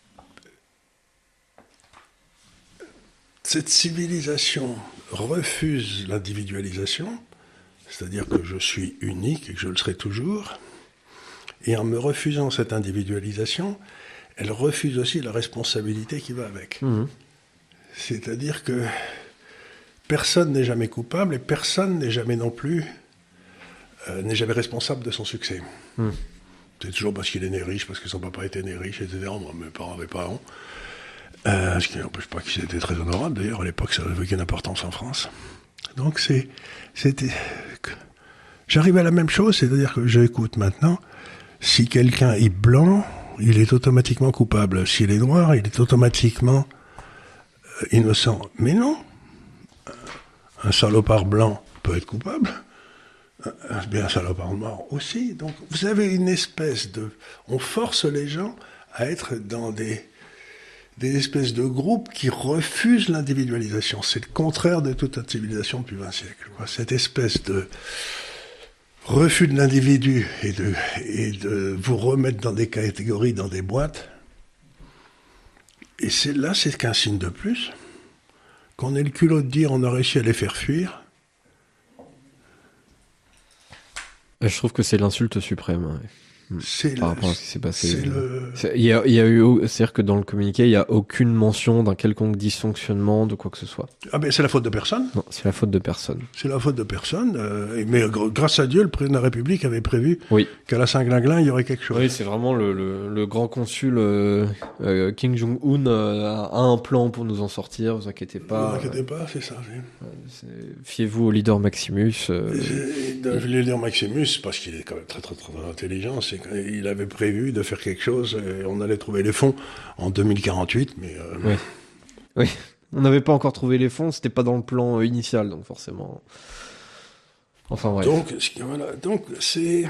[SPEAKER 2] cette civilisation refuse l'individualisation, c'est-à-dire que je suis unique et que je le serai toujours. Et en me refusant cette individualisation, elle refuse aussi la responsabilité qui va avec. Mmh. C'est-à-dire que personne n'est jamais coupable et personne n'est jamais non plus, euh, n'est jamais responsable de son succès. Mmh. C'est toujours parce qu'il est né riche, parce que son papa était né riche, et cetera. Moi, mes parents avaient pas honte. Euh, ce qui n'empêche pas qu'ils étaient très honorables. D'ailleurs, à l'époque, ça n'avait aucune importance en France. Donc, c'est, c'était... J'arrive à la même chose, c'est-à-dire que j'écoute maintenant... Si quelqu'un est blanc, il est automatiquement coupable. S'il est noir, il est automatiquement euh, innocent. Mais non. Un salopard blanc peut être coupable. Un, bien un salopard noir aussi. Donc vous avez une espèce de... On force les gens à être dans des, des espèces de groupes qui refusent l'individualisation. C'est le contraire de toute notre civilisation depuis vingt siècles. Cette espèce de... refus de l'individu et de, et de vous remettre dans des catégories, dans des boîtes. Et c'est là, c'est qu'un signe de plus, qu'on ait le culot de dire on a réussi à les faire fuir.
[SPEAKER 1] Je trouve que c'est l'insulte suprême. Ouais.
[SPEAKER 2] C'est
[SPEAKER 1] par
[SPEAKER 2] le,
[SPEAKER 1] rapport à ce qui s'est passé.
[SPEAKER 2] C'est le...
[SPEAKER 1] c'est, il y a, il y a eu, c'est-à-dire que dans le communiqué, il n'y a aucune mention d'un quelconque dysfonctionnement, de quoi que ce soit.
[SPEAKER 2] Ah ben c'est la faute de personne.
[SPEAKER 1] Non, c'est la faute de personne. C'est
[SPEAKER 2] la faute de personne. Euh, mais gr- grâce à Dieu, le président de la République avait prévu
[SPEAKER 1] oui.
[SPEAKER 2] qu'à la Saint-Glinglin, il y aurait quelque chose.
[SPEAKER 1] Oui, c'est vraiment le, le, le grand consul euh, euh, Kim Jong-un euh, a un plan pour nous en sortir. Vous inquiétez pas.
[SPEAKER 2] Ne vous inquiétez pas, c'est ça.
[SPEAKER 1] Euh, c'est... Fiez-vous au leader Maximus. Euh,
[SPEAKER 2] et, et, le leader Maximus, parce qu'il est quand même très très très intelligent, c'est qu'il avait prévu de faire quelque chose et on allait trouver les fonds en deux mille quarante-huit, mais... Euh...
[SPEAKER 1] Oui. oui, on n'avait pas encore trouvé les fonds, c'était pas dans le plan initial, donc forcément... Enfin, bref.
[SPEAKER 2] Donc, voilà, donc c'est...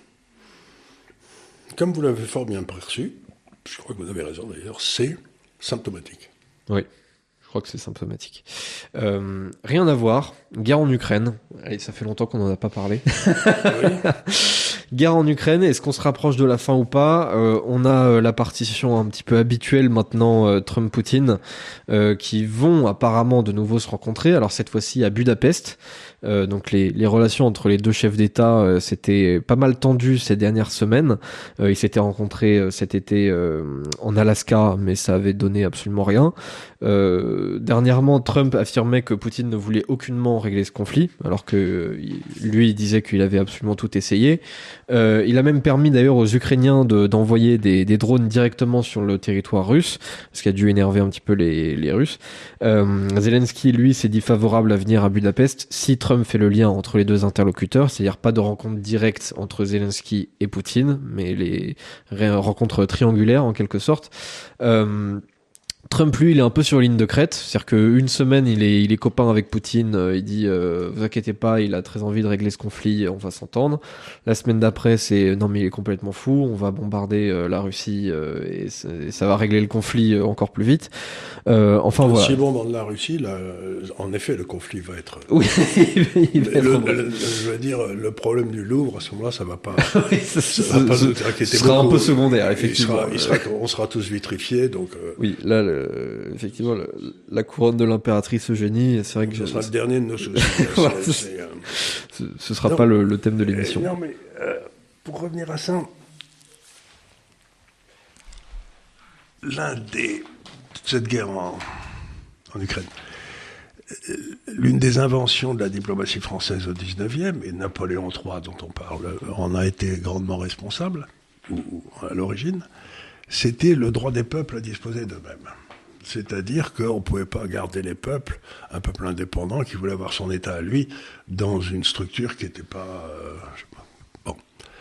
[SPEAKER 2] Comme vous l'avez fort bien perçu, je crois que vous avez raison d'ailleurs, c'est symptomatique.
[SPEAKER 1] Oui, je crois que c'est symptomatique. Euh, rien à voir, guerre en Ukraine. Allez, ça fait longtemps qu'on n'en a pas parlé. Oui. Guerre en Ukraine, est-ce qu'on se rapproche de la fin ou pas? euh, On a euh, la partition un petit peu habituelle maintenant, euh, Trump-Poutine, euh, qui vont apparemment de nouveau se rencontrer. Alors cette fois-ci à Budapest. Euh, donc les, les relations entre les deux chefs d'État euh, s'étaient pas mal tendues ces dernières semaines. Euh, ils s'étaient rencontrés euh, cet été euh, en Alaska, mais ça avait donné absolument rien. Euh, dernièrement, Trump affirmait que Poutine ne voulait aucunement régler ce conflit, alors que euh, lui il disait qu'il avait absolument tout essayé. Euh, il a même permis d'ailleurs aux Ukrainiens de, d'envoyer des, des drones directement sur le territoire russe, ce qui a dû énerver un petit peu les, les Russes. Euh, Zelensky, lui, s'est dit favorable à venir à Budapest si Trump fait le lien entre les deux interlocuteurs, c'est-à-dire pas de rencontre directe entre Zelensky et Poutine, mais les rencontres triangulaires en quelque sorte. Euh, Trump, lui, il est un peu sur ligne de crête, c'est-à-dire qu'une semaine, il est, il est copain avec Poutine, euh, il dit euh, « vous inquiétez pas, il a très envie de régler ce conflit, on va s'entendre ». La semaine d'après, c'est « non mais il est complètement fou, on va bombarder euh, la Russie euh, et, et ça va régler le conflit euh, encore plus vite euh, ». Enfin voilà.
[SPEAKER 2] Si on bombarde la Russie, là, en effet, le conflit va être...
[SPEAKER 1] Oui, il va être...
[SPEAKER 2] Le, le, le, je veux dire, le problème du Louvre, à ce moment-là, ça va pas...
[SPEAKER 1] oui, ça,
[SPEAKER 2] ça
[SPEAKER 1] ça,
[SPEAKER 2] va pas
[SPEAKER 1] ça,
[SPEAKER 2] nous inquiéter
[SPEAKER 1] ce sera
[SPEAKER 2] beaucoup.
[SPEAKER 1] Un peu secondaire, effectivement.
[SPEAKER 2] Il sera, il sera, on sera tous vitrifiés, donc... Euh...
[SPEAKER 1] Oui, là, le, effectivement, le, la couronne de l'impératrice Eugénie, c'est vrai que...
[SPEAKER 2] Ce
[SPEAKER 1] je,
[SPEAKER 2] sera le dernier de nos soucis.
[SPEAKER 1] Voilà,
[SPEAKER 2] c'est,
[SPEAKER 1] c'est,
[SPEAKER 2] c'est, euh...
[SPEAKER 1] ce, ce sera
[SPEAKER 2] non,
[SPEAKER 1] pas le, le thème de l'émission.
[SPEAKER 2] Euh, non, mais euh, pour revenir à ça, l'un des... cette guerre en, en Ukraine, l'une des inventions de la diplomatie française au dix-neuvième, et Napoléon trois, dont on parle, en a été grandement responsable, ou, ou à l'origine, c'était le droit des peuples à disposer d'eux-mêmes. C'est-à-dire qu'on ne pouvait pas garder les peuples, un peuple indépendant qui voulait avoir son État à lui, dans une structure qui n'était pas, euh, je sais pas... Bon.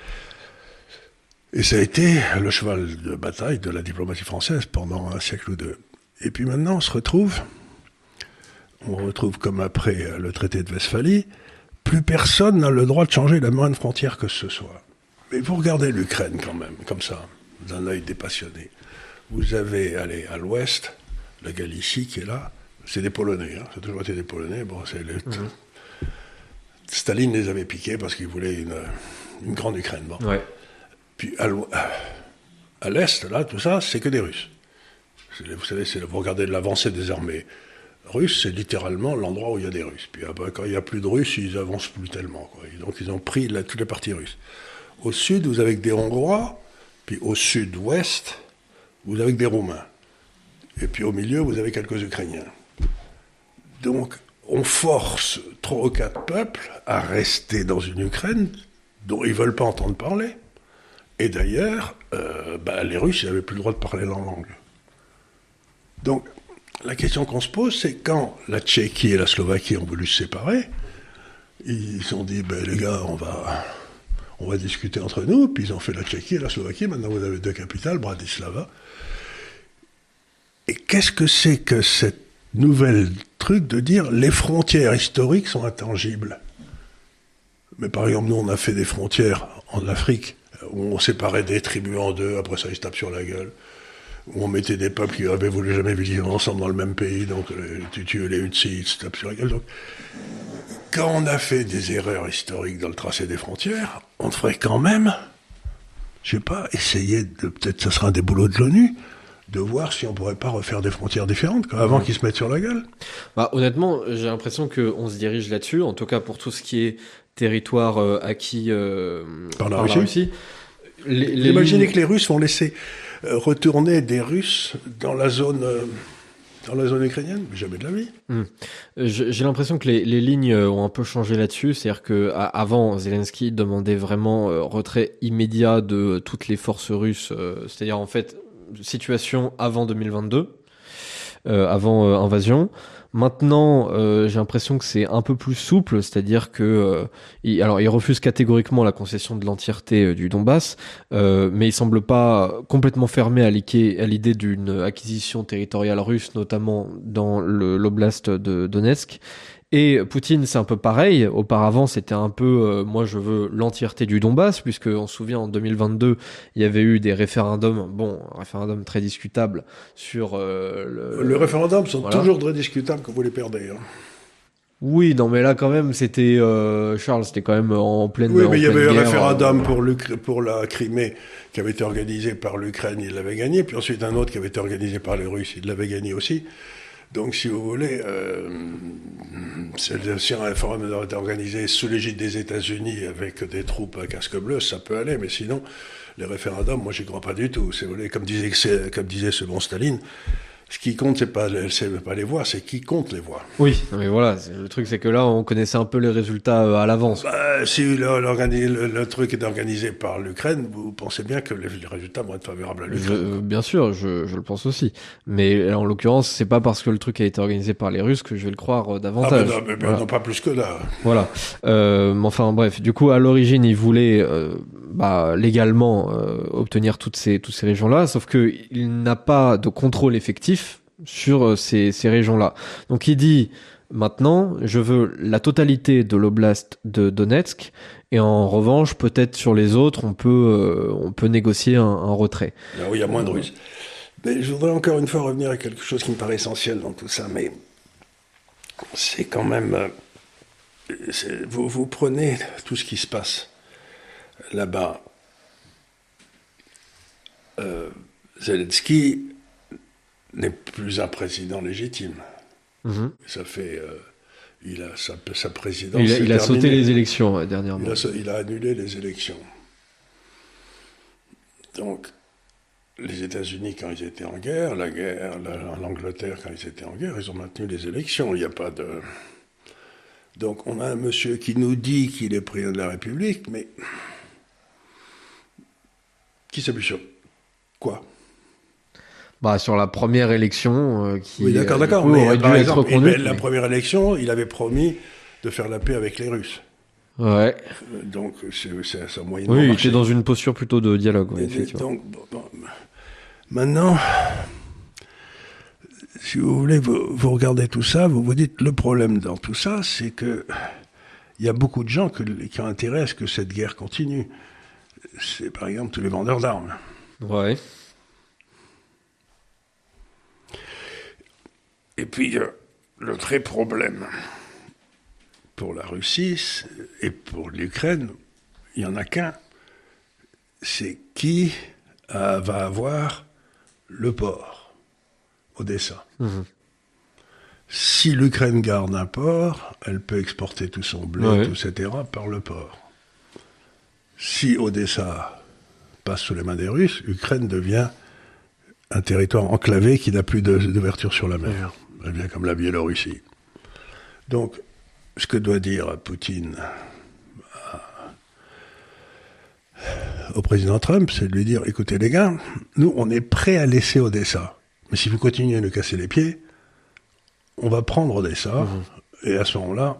[SPEAKER 2] Et ça a été le cheval de bataille de la diplomatie française pendant un siècle ou deux. Et puis maintenant, on se retrouve, on retrouve comme après le traité de Westphalie, plus personne n'a le droit de changer la moindre frontière que ce soit. Mais vous regardez l'Ukraine quand même, comme ça, d'un œil dépassionné. Vous avez, allez, à l'ouest, la Galicie qui est là, c'est des Polonais, hein, ça a toujours été des Polonais, bon, c'est les... Mmh. Staline les avait piqués parce qu'il voulait une, une grande Ukraine, bon.
[SPEAKER 1] Ouais.
[SPEAKER 2] Puis à, à l'est, là, tout ça, c'est que des Russes. C'est, vous savez, c'est, vous regardez l'avancée des armées russes, c'est littéralement l'endroit où il y a des Russes. Puis ben, quand il n'y a plus de Russes, ils avancent plus tellement, quoi. Donc ils ont pris la, toutes les parties russes. Au sud, vous avez des Hongrois, puis au sud-ouest, vous avez des Roumains. Et puis au milieu, vous avez quelques Ukrainiens. Donc, on force trois ou quatre peuples à rester dans une Ukraine dont ils ne veulent pas entendre parler. Et d'ailleurs, euh, bah, les Russes n'avaient plus le droit de parler leur langue. Donc, la question qu'on se pose, c'est quand la Tchéquie et la Slovaquie ont voulu se séparer, ils se sont dit, ben, les gars, on va, on va discuter entre nous, puis ils ont fait la Tchéquie et la Slovaquie, maintenant vous avez deux capitales, Bratislava. Et qu'est-ce que c'est que cette nouvelle truc de dire les frontières historiques sont intangibles? Mais par exemple, nous, on a fait des frontières en Afrique où on séparait des tribus en deux, après ça, ils se tapent sur la gueule, où on mettait des peuples qui avaient voulu jamais vivre ensemble dans le même pays, donc tu tues les Hutsis, ils se tapent sur la gueule. Donc, quand on a fait des erreurs historiques dans le tracé des frontières, on devrait quand même, je sais pas, essayer de, peut-être ça sera un des boulots de l'ONU, de voir si on pourrait pas refaire des frontières différentes quoi, avant mmh. qu'ils se mettent sur la gueule.
[SPEAKER 1] Bah, honnêtement, j'ai l'impression qu'on se dirige là-dessus, en tout cas pour tout ce qui est territoire euh, acquis euh,
[SPEAKER 2] par la
[SPEAKER 1] par
[SPEAKER 2] Russie.
[SPEAKER 1] La Russie. Les, les
[SPEAKER 2] Imaginez
[SPEAKER 1] lignes...
[SPEAKER 2] que les Russes vont laisser euh, retourner des Russes dans la zone... Euh, Dans la zone ukrainienne, mais jamais de la vie.
[SPEAKER 1] Mmh. J'ai l'impression que les, les lignes ont un peu changé là-dessus. C'est-à-dire que avant, Zelensky demandait vraiment euh, retrait immédiat de toutes les forces russes. Euh, C'est-à-dire en fait situation avant deux mille vingt-deux, euh, avant euh, invasion. Maintenant, euh, j'ai l'impression que c'est un peu plus souple, c'est-à-dire que, euh, il, alors, il refuse catégoriquement la concession de l'entièreté euh, du Donbass, euh, mais il semble pas complètement fermé à l'idée d'une acquisition territoriale russe, notamment dans le, l'oblast de Donetsk. Et Poutine, c'est un peu pareil. Auparavant, c'était un peu, euh, moi, je veux l'entièreté du Donbass, puisque on se souvient en deux mille vingt-deux, il y avait eu des référendums, bon, un référendum très discutable sur euh, le.
[SPEAKER 2] Les référendums sont
[SPEAKER 1] voilà.
[SPEAKER 2] toujours très discutables quand vous les perdez. Hein.
[SPEAKER 1] Oui, non, mais là, quand même, c'était, euh, Charles, c'était quand même en pleine
[SPEAKER 2] Oui,
[SPEAKER 1] en
[SPEAKER 2] mais il y avait
[SPEAKER 1] pleine
[SPEAKER 2] un
[SPEAKER 1] guerre,
[SPEAKER 2] référendum
[SPEAKER 1] euh,
[SPEAKER 2] pour, l'Uk- pour la Crimée qui avait été organisé par l'Ukraine, il l'avait gagné, puis ensuite un autre qui avait été organisé par les Russes, il l'avait gagné aussi. Donc, si vous voulez, euh, c'est- si un référendum avait été organisé sous l'égide des États-Unis avec des troupes à casque bleu, ça peut aller, mais sinon, les référendums, moi, j'y crois pas du tout. Si vous voulez, comme disait, c'est- comme disait ce bon Staline, ce qui compte, c'est pas, c'est pas les voix, c'est qui compte les voix.
[SPEAKER 1] Oui, non, mais voilà, c'est- le truc, c'est que là, on connaissait un peu les résultats euh, à l'avance.
[SPEAKER 2] Bah, si le, l'organi- le, le truc est organisé par l'Ukraine, vous pensez bien que les, les résultats vont être favorables à
[SPEAKER 1] Je-
[SPEAKER 2] l'Ukraine.
[SPEAKER 1] euh, bien sûr, je, je le pense aussi. Mais en l'occurrence, c'est pas parce que le truc a été organisé par les Russes que je vais le croire euh,
[SPEAKER 2] Ah,
[SPEAKER 1] davantage.
[SPEAKER 2] ben non, mais, mais
[SPEAKER 1] Voilà.
[SPEAKER 2] non, pas plus que là.
[SPEAKER 1] Voilà. Euh, mais enfin bref, du coup à l'origine ils voulaient euh, bah, légalement euh, obtenir toutes ces toutes ces régions-là, sauf que il n'a pas de contrôle effectif sur euh, ces ces régions-là. Donc il dit maintenant je veux la totalité de l'oblast de Donetsk et en revanche peut-être sur les autres on peut euh, on peut négocier un, un retrait.
[SPEAKER 2] Là où il y a moins de Russes. Mais je voudrais encore une fois revenir à quelque chose qui me paraît essentiel dans tout ça, mais c'est quand même... euh, c'est- vous, vous prenez tout ce qui se passe là-bas. Euh, Zelensky n'est plus un président légitime.
[SPEAKER 1] Mhm.
[SPEAKER 2] Ça fait... euh, il a sa, sa présidence...
[SPEAKER 1] Il a,
[SPEAKER 2] s'est
[SPEAKER 1] il a sauté
[SPEAKER 2] terminée.
[SPEAKER 1] les élections ouais, dernièrement.
[SPEAKER 2] Il a, il a annulé les élections. Donc, les États-Unis, quand ils étaient en guerre, la guerre, la- l'Angleterre, quand ils étaient en guerre, ils ont maintenu les élections. Il n'y a pas de... Donc, on a un monsieur qui nous dit qu'il est président de la République, mais qui s'appuie sur quoi?
[SPEAKER 1] Bah sur la première élection euh, qui
[SPEAKER 2] Oui, d'accord,
[SPEAKER 1] euh,
[SPEAKER 2] d'accord.
[SPEAKER 1] du coup,
[SPEAKER 2] Mais
[SPEAKER 1] aurait
[SPEAKER 2] par
[SPEAKER 1] dû
[SPEAKER 2] exemple,
[SPEAKER 1] être reconduite.
[SPEAKER 2] il- la
[SPEAKER 1] mais-
[SPEAKER 2] première élection, il avait promis de faire la paix avec les Russes.
[SPEAKER 1] Ouais.
[SPEAKER 2] Euh, Donc, c'est, c'est, ça a moyennement
[SPEAKER 1] Oui, il
[SPEAKER 2] marché.
[SPEAKER 1] était dans une posture plutôt de dialogue, ouais,
[SPEAKER 2] Et
[SPEAKER 1] effectivement.
[SPEAKER 2] donc, bon, bon, maintenant, si vous voulez, vous, vous regardez tout ça, vous vous dites, le problème dans tout ça, c'est que il y a beaucoup de gens que- qui ont intérêt à ce que cette guerre continue. C'est par exemple tous les vendeurs d'armes.
[SPEAKER 1] Ouais.
[SPEAKER 2] Et puis, euh, le vrai problème pour la Russie et pour l'Ukraine, il n'y en a qu'un. C'est qui euh, va avoir le port, Odessa.
[SPEAKER 1] Mhm.
[SPEAKER 2] Si l'Ukraine garde un port, elle peut exporter tout son blé,
[SPEAKER 1] Ouais.
[SPEAKER 2] tout, et cetera, par le port. Si Odessa passe sous les mains des Russes, l'Ukraine devient un territoire enclavé qui n'a plus de- d'ouverture sur la mer. Elle devient comme la Biélorussie. Donc, ce que doit dire Poutine à- au président Trump, c'est de lui dire, écoutez les gars, nous, on est prêts à laisser Odessa. Mais si vous continuez à nous casser les pieds, on va prendre Odessa,
[SPEAKER 1] Mhm.
[SPEAKER 2] et à ce moment-là,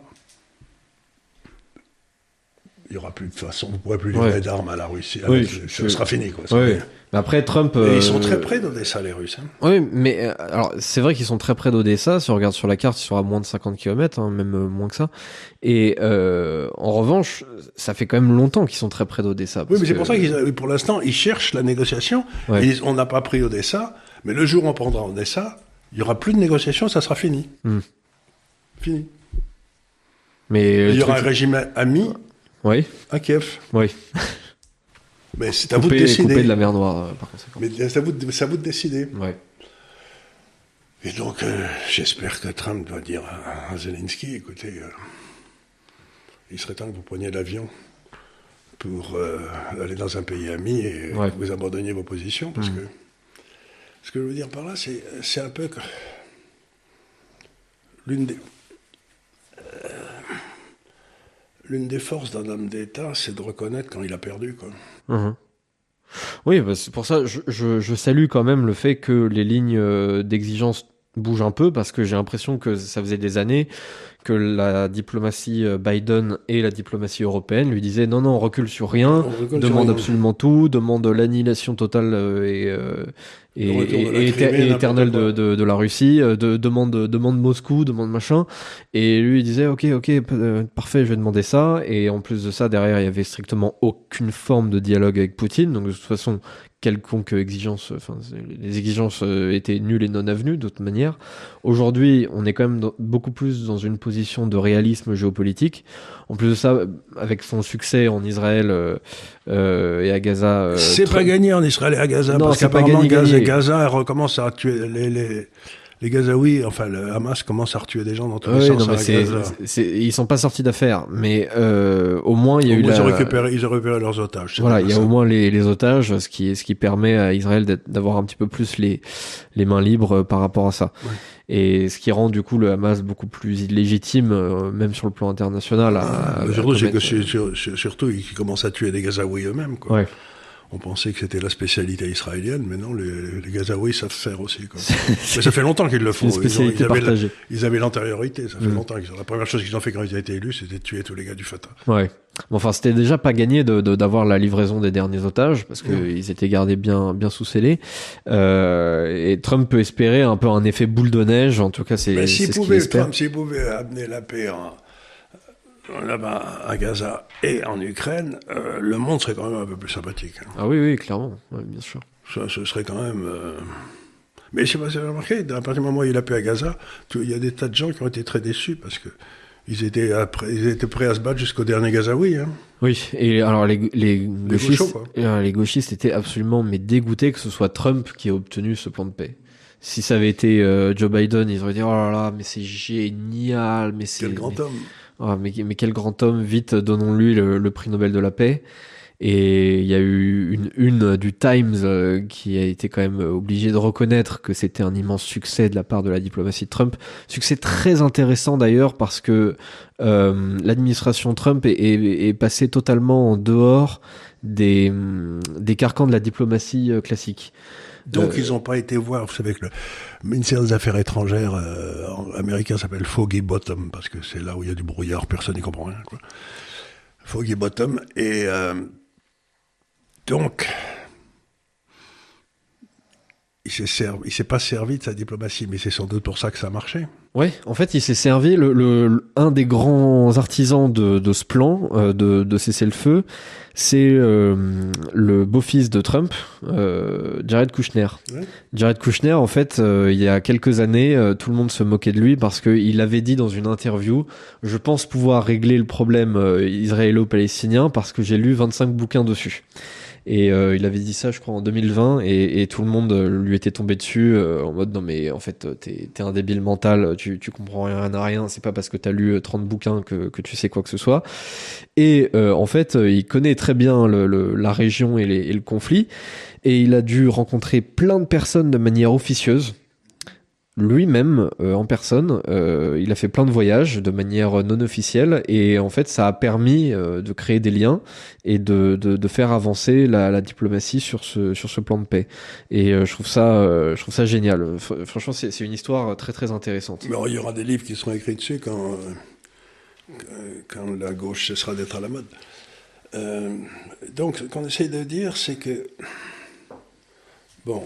[SPEAKER 2] il n'y aura plus de façon, vous ne pourrez plus livrer
[SPEAKER 1] Ouais.
[SPEAKER 2] d'armes à la Russie.
[SPEAKER 1] Oui,
[SPEAKER 2] Avec-
[SPEAKER 1] je-
[SPEAKER 2] ça
[SPEAKER 1] je-
[SPEAKER 2] sera fini, quoi.
[SPEAKER 1] Ouais. Mais après Trump.
[SPEAKER 2] Et
[SPEAKER 1] euh,
[SPEAKER 2] ils sont très près d'Odessa, les Russes. Hein.
[SPEAKER 1] Oui, mais euh, alors c'est vrai qu'ils sont très près d'Odessa. Si on regarde sur la carte, ils sont à moins de cinquante kilomètres, hein, même euh, moins que ça. Et euh, en revanche, ça fait quand même longtemps qu'ils sont très près d'Odessa.
[SPEAKER 2] Oui,
[SPEAKER 1] parce
[SPEAKER 2] mais c'est
[SPEAKER 1] que-
[SPEAKER 2] pour ça qu'ils, pour l'instant, ils cherchent la négociation.
[SPEAKER 1] Ouais.
[SPEAKER 2] Ils disent, on n'a pas pris Odessa, mais le jour où on prendra Odessa, il n'y aura plus de négociation, ça sera fini.
[SPEAKER 1] Hmm.
[SPEAKER 2] Fini.
[SPEAKER 1] Mais
[SPEAKER 2] Il y
[SPEAKER 1] le
[SPEAKER 2] aura un
[SPEAKER 1] truc-
[SPEAKER 2] régime ami
[SPEAKER 1] Oui,
[SPEAKER 2] à Kiev.
[SPEAKER 1] oui.
[SPEAKER 2] Mais c'est à vous de
[SPEAKER 1] Coupé,
[SPEAKER 2] décider.
[SPEAKER 1] coupé de la mer Noire, euh, par conséquent.
[SPEAKER 2] Mais c'est à vous de, c'est à vous de décider.
[SPEAKER 1] Ouais.
[SPEAKER 2] Et donc, euh, j'espère que Trump doit dire à, à Zelensky, écoutez, euh, il serait temps que vous preniez l'avion pour euh, aller dans un pays ami et
[SPEAKER 1] Ouais.
[SPEAKER 2] que vous abandonniez vos positions, parce
[SPEAKER 1] Mm.
[SPEAKER 2] que ce que je veux dire par là, c'est, c'est un peu que l'une des, euh, l'une des forces d'un homme d'État, c'est de reconnaître quand il a perdu, quoi.
[SPEAKER 1] Mhm. Oui, bah, c'est pour ça je, je, je salue quand même le fait que les lignes euh, d'exigence bougent un peu, parce que j'ai l'impression que ça faisait des années que la diplomatie euh, Biden et la diplomatie européenne lui disaient non, non, on recule sur rien,
[SPEAKER 2] On recule sur
[SPEAKER 1] demande
[SPEAKER 2] rien.
[SPEAKER 1] absolument tout, demande l'annihilation totale euh, et, euh, et,
[SPEAKER 2] Le retour de la
[SPEAKER 1] et, et,
[SPEAKER 2] Crimée,
[SPEAKER 1] et
[SPEAKER 2] n'importe
[SPEAKER 1] éternelle
[SPEAKER 2] quoi.
[SPEAKER 1] de, de, de la Russie, euh, de, demande, demande Moscou, demande machin. Et lui, il disait, ok, ok, p- euh, parfait, je vais demander ça. Et en plus de ça, derrière, il y avait strictement aucune forme de dialogue avec Poutine. Donc, de toute façon, quelconque exigence, enfin, les exigences euh, étaient nulles et non avenues, de toute manière. Aujourd'hui, on est quand même dans- beaucoup plus dans une position position de réalisme géopolitique. En plus de ça, avec son succès en Israël euh, euh, et à Gaza... Euh,
[SPEAKER 2] c'est
[SPEAKER 1] Trump...
[SPEAKER 2] pas gagné en Israël et à Gaza,
[SPEAKER 1] non,
[SPEAKER 2] parce
[SPEAKER 1] c'est
[SPEAKER 2] qu'apparemment
[SPEAKER 1] pas gagné,
[SPEAKER 2] Gaza,
[SPEAKER 1] gagné.
[SPEAKER 2] Gaza recommence à tuer les... les... Les Gazaouis, enfin le Hamas commence à retuer des gens dans tous les
[SPEAKER 1] oui,
[SPEAKER 2] sens.
[SPEAKER 1] Non, mais c'est, c'est, ils sont pas sortis d'affaire, mais euh, au moins il y a
[SPEAKER 2] au
[SPEAKER 1] eu
[SPEAKER 2] moins,
[SPEAKER 1] la...
[SPEAKER 2] ils ont récupéré, ils ont récupéré leurs otages.
[SPEAKER 1] Voilà, il y a ça. Au moins les, les otages, ce qui, ce qui permet à Israël d'avoir un petit peu plus les, les mains libres par rapport à ça. Ouais. Et ce qui rend du coup le Hamas beaucoup plus illégitime, euh, même sur le plan international. À,
[SPEAKER 2] ah,
[SPEAKER 1] à
[SPEAKER 2] surtout, c'est que
[SPEAKER 1] euh...
[SPEAKER 2] sur, sur, surtout ils commencent à tuer des Gazaouis eux-mêmes, quoi.
[SPEAKER 1] Ouais.
[SPEAKER 2] On pensait que c'était la spécialité israélienne, mais non, les, les Gazaouis savent faire aussi. Quoi. Mais ça fait longtemps qu'ils le font.
[SPEAKER 1] Une spécialité
[SPEAKER 2] ils, ont, ils, avaient
[SPEAKER 1] partagée.
[SPEAKER 2] La, ils avaient l'antériorité, ça fait
[SPEAKER 1] mmh.
[SPEAKER 2] longtemps. Qu'ils ont, la première chose qu'ils ont fait quand ils ont été élus, c'était de tuer tous les gars du Fatah.
[SPEAKER 1] Ouais. Bon, enfin, c'était déjà pas gagné de, de, d'avoir la livraison des derniers otages, parce qu'ils mmh. étaient gardés bien, bien sous scellés. Euh, et Trump peut espérer un peu un effet boule de neige, en tout cas, c'est,
[SPEAKER 2] mais
[SPEAKER 1] c'est
[SPEAKER 2] s'il
[SPEAKER 1] ce
[SPEAKER 2] pouvait,
[SPEAKER 1] qu'il espère.
[SPEAKER 2] Trump, s'il pouvait amener la paix en... là-bas à Gaza et en Ukraine, euh, le monde serait quand même un peu plus sympathique. Hein.
[SPEAKER 1] Ah oui, oui, clairement, ouais, bien sûr.
[SPEAKER 2] Ça, ce serait quand même... Euh... Mais je sais pas si vous avez remarqué, à partir du moment où il y a la paix à Gaza, il y a des tas de gens qui ont été très déçus parce que ils étaient, après, ils étaient prêts à se battre jusqu'au dernier Gazaoui. Hein.
[SPEAKER 1] Oui, et alors les, les, gauchistes,
[SPEAKER 2] gauchos,
[SPEAKER 1] alors, les gauchistes étaient absolument mais dégoûtés que ce soit Trump qui ait obtenu ce plan de paix. Si ça avait été euh, Joe Biden, ils auraient dit « Oh là là, mais c'est génial, mais c'est... »
[SPEAKER 2] Quel grand
[SPEAKER 1] mais...
[SPEAKER 2] homme.
[SPEAKER 1] Oh, mais, mais quel grand homme, vite, donnons-lui le, le prix Nobel de la paix. Et il y a eu une une du Times euh, qui a été quand même obligé de reconnaître que c'était un immense succès de la part de la diplomatie de Trump. Succès très intéressant d'ailleurs parce que euh, l'administration Trump est, est, est passée totalement en dehors des, des carcans de la diplomatie euh, classique.
[SPEAKER 2] Donc
[SPEAKER 1] euh,
[SPEAKER 2] ils n'ont pas été voir, vous savez que le ministère des Affaires étrangères euh, américain s'appelle Foggy Bottom, parce que c'est là où il y a du brouillard, personne n'y comprend rien, quoi. Foggy Bottom, et euh, donc il s'est servi, il s'est pas servi de sa diplomatie, mais c'est sans doute pour ça que ça a marché.
[SPEAKER 1] Ouais, en fait, il s'est servi le, le, le un des grands artisans de, de ce plan euh, de, de cesser le feu, c'est euh, le beau-fils de Trump, euh, Jared Kushner. Ouais. Jared Kushner, en fait, euh, il y a quelques années, euh, tout le monde se moquait de lui parce qu'il avait dit dans une interview « Je pense pouvoir régler le problème euh, israélo-palestinien parce que j'ai lu vingt-cinq bouquins dessus ». Et euh, il avait dit ça, je crois, en deux mille vingt, et, et tout le monde lui était tombé dessus euh, en mode non mais en fait t'es, t'es un débile mental, tu, tu comprends rien à rien, c'est pas parce que t'as lu trente bouquins que, que tu sais quoi que ce soit. Et euh, en fait, il connaît très bien le, le, la région et, les, et le conflit, et il a dû rencontrer plein de personnes de manière officieuse. Lui-même, euh, en personne, euh, il a fait plein de voyages de manière non officielle et en fait, ça a permis euh, de créer des liens et de, de, de faire avancer la, la diplomatie sur ce sur ce plan de paix. Et euh, je trouve ça, euh, je trouve ça génial. F- franchement, c'est, c'est une histoire très très intéressante.
[SPEAKER 2] Mais il y aura des livres qui seront écrits dessus quand euh, quand la gauche cessera d'être à la mode. Euh, donc, ce qu'on essaye de dire, c'est que bon.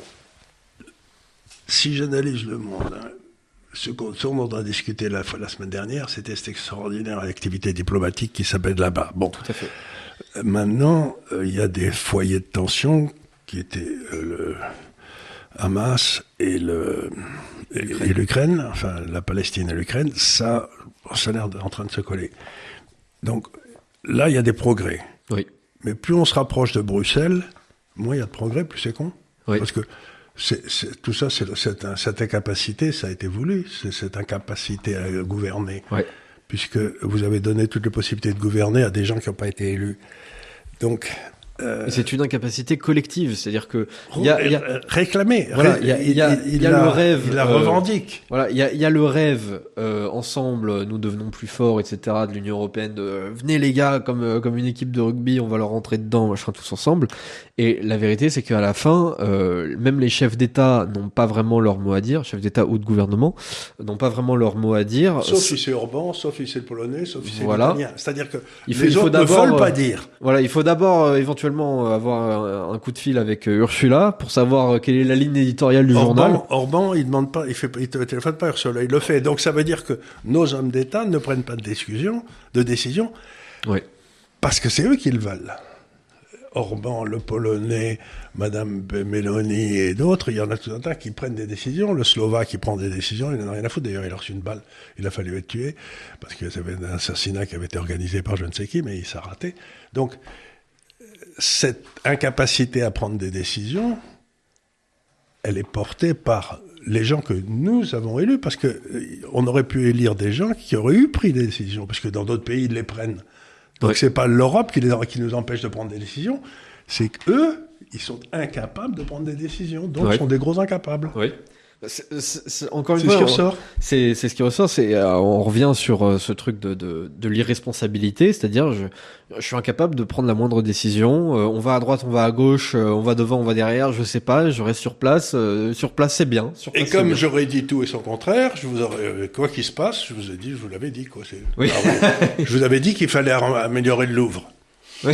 [SPEAKER 2] Si j'analyse le monde, hein, ce dont on a discuté la, la semaine dernière, c'était cette extraordinaire activité diplomatique qui s'appelle là-bas. Bon,
[SPEAKER 1] tout à fait.
[SPEAKER 2] Euh, maintenant, euh, il y a des foyers de tension qui étaient euh, le Hamas et, le, et, et l'Ukraine, enfin la Palestine et l'Ukraine. Ça, ça a l'air en train de se coller. Donc là, il y a des progrès.
[SPEAKER 1] Oui.
[SPEAKER 2] Mais plus on se rapproche de Bruxelles, moins il y a de progrès, plus c'est con.
[SPEAKER 1] Oui.
[SPEAKER 2] Parce que C'est, c'est, tout ça, c'est, c'est un, cette incapacité, ça a été voulu, c'est cette incapacité à gouverner,
[SPEAKER 1] ouais.
[SPEAKER 2] puisque vous avez donné toutes les possibilités de gouverner à des gens qui n'ont pas été élus. Donc, euh,
[SPEAKER 1] et c'est une incapacité collective, c'est-à-dire que il y a, y a
[SPEAKER 2] réclamé,
[SPEAKER 1] voilà, il y a, il y a, il y a le rêve,
[SPEAKER 2] il la
[SPEAKER 1] euh,
[SPEAKER 2] revendique.
[SPEAKER 1] Voilà, il y a, il y a le rêve. Euh, ensemble, nous devenons plus forts, et cetera. De l'Union européenne, de euh, venez les gars, comme euh, comme une équipe de rugby, on va leur rentrer dedans, machin, tous ensemble. Et la vérité, c'est qu'à la fin, euh, même les chefs d'État n'ont pas vraiment leur mot à dire, chefs d'État ou de gouvernement, n'ont pas vraiment leur mot à dire.
[SPEAKER 2] Sauf si c'est Orban, sauf si c'est le Polonais, sauf si c'est
[SPEAKER 1] voilà.
[SPEAKER 2] l'Italien. C'est-à-dire que
[SPEAKER 1] il faut,
[SPEAKER 2] les
[SPEAKER 1] il faut
[SPEAKER 2] autres
[SPEAKER 1] d'abord,
[SPEAKER 2] ne veulent pas
[SPEAKER 1] euh,
[SPEAKER 2] dire.
[SPEAKER 1] Voilà, il faut d'abord euh, éventuellement euh, avoir un, un coup de fil avec euh, Ursula pour savoir euh, quelle est la ligne éditoriale du
[SPEAKER 2] Orban,
[SPEAKER 1] journal.
[SPEAKER 2] Orban, il demande pas, il fait, il te téléphone pas Ursula, il le fait. Donc ça veut dire que nos hommes d'État ne prennent pas de décision, de décision,
[SPEAKER 1] oui.
[SPEAKER 2] parce que c'est eux qui le veulent. Orban, le Polonais, Madame Meloni et d'autres, il y en a tout un tas qui prennent des décisions. Le Slovaque qui prend des décisions, il n'en a rien à foutre. D'ailleurs, il a reçu une balle, il a fallu être tué, parce que c'était un assassinat qui avait été organisé par je ne sais qui, mais il s'est raté. Donc, cette incapacité à prendre des décisions, elle est portée par les gens que nous avons élus, parce que on aurait pu élire des gens qui auraient eu pris des décisions, parce que dans d'autres pays, ils les prennent. Donc, ouais. C'est pas l'Europe qui, les, qui nous empêche de prendre des décisions, c'est qu'eux, ils sont incapables de prendre des décisions, donc ouais. sont des gros incapables.
[SPEAKER 1] Oui. C'est, c'est, c'est, encore une
[SPEAKER 2] c'est
[SPEAKER 1] fois,
[SPEAKER 2] ce qui ressort.
[SPEAKER 1] C'est, c'est ce qui ressort. C'est, euh, on revient sur euh, ce truc de, de, de l'irresponsabilité, c'est-à-dire, je, je suis incapable de prendre la moindre décision. Euh, on va à droite, on va à gauche, euh, on va devant, on va derrière. Je sais pas. Je reste sur place. Euh, sur place, c'est bien. Sur place,
[SPEAKER 2] et comme
[SPEAKER 1] bien.
[SPEAKER 2] J'aurais dit tout et son contraire, je vous aurais, quoi qu'il se passe, je vous ai dit, je vous l'avais dit, quoi. C'est,
[SPEAKER 1] oui.
[SPEAKER 2] Je vous avais dit qu'il fallait améliorer le Louvre.
[SPEAKER 1] Oui.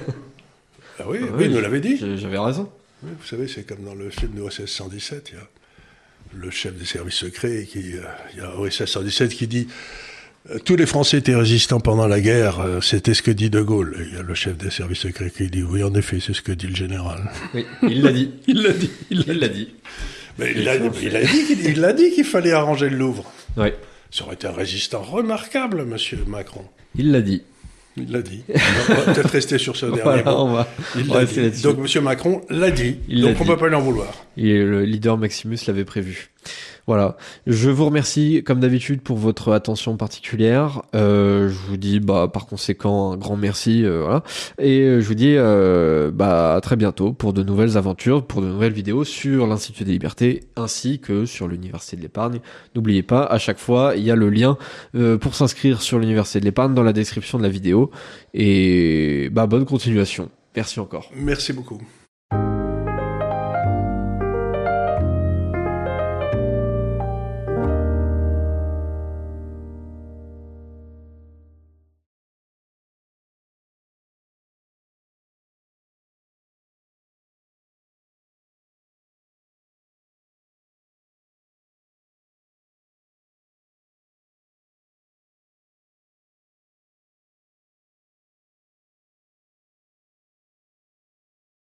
[SPEAKER 2] Ah oui, oui, oui, il nous l'avait dit.
[SPEAKER 1] J'avais raison.
[SPEAKER 2] Oui, vous savez, c'est comme dans le film de O S S cent dix-sept, il y a le chef des services secrets, qui, euh, il y a O S S cent dix-sept qui dit euh, tous les Français étaient résistants pendant la guerre, euh, c'était ce que dit De Gaulle. Et il y a le chef des services secrets qui dit oui, en effet, c'est ce que dit le général.
[SPEAKER 1] Oui, il l'a dit.
[SPEAKER 2] il l'a dit.
[SPEAKER 1] Il l'a, il l'a dit. dit.
[SPEAKER 2] Mais il, a, il, a dit qu'il, il a dit qu'il fallait arranger le Louvre.
[SPEAKER 1] Oui.
[SPEAKER 2] Ça aurait été un résistant remarquable, monsieur Macron.
[SPEAKER 1] Il l'a dit.
[SPEAKER 2] Il l'a dit. On va peut-être rester sur ce dernier
[SPEAKER 1] voilà,
[SPEAKER 2] mot.
[SPEAKER 1] On va,
[SPEAKER 2] il
[SPEAKER 1] on
[SPEAKER 2] l'a
[SPEAKER 1] va
[SPEAKER 2] dit. Donc, monsieur Macron l'a dit.
[SPEAKER 1] Il
[SPEAKER 2] donc,
[SPEAKER 1] l'a
[SPEAKER 2] on ne
[SPEAKER 1] dit.
[SPEAKER 2] peut pas lui en vouloir.
[SPEAKER 1] Et le leader Maximus l'avait prévu. Voilà. Je vous remercie, comme d'habitude, pour votre attention particulière. Euh, je vous dis, bah, par conséquent, un grand merci. Euh, voilà. Et je vous dis, euh, bah, à très bientôt pour de nouvelles aventures, pour de nouvelles vidéos sur l'Institut des Libertés, ainsi que sur l'Université de l'Épargne. N'oubliez pas, à chaque fois, il y a le lien euh, pour s'inscrire sur l'Université de l'Épargne dans la description de la vidéo. Et bah, bonne continuation. Merci encore.
[SPEAKER 2] Merci beaucoup.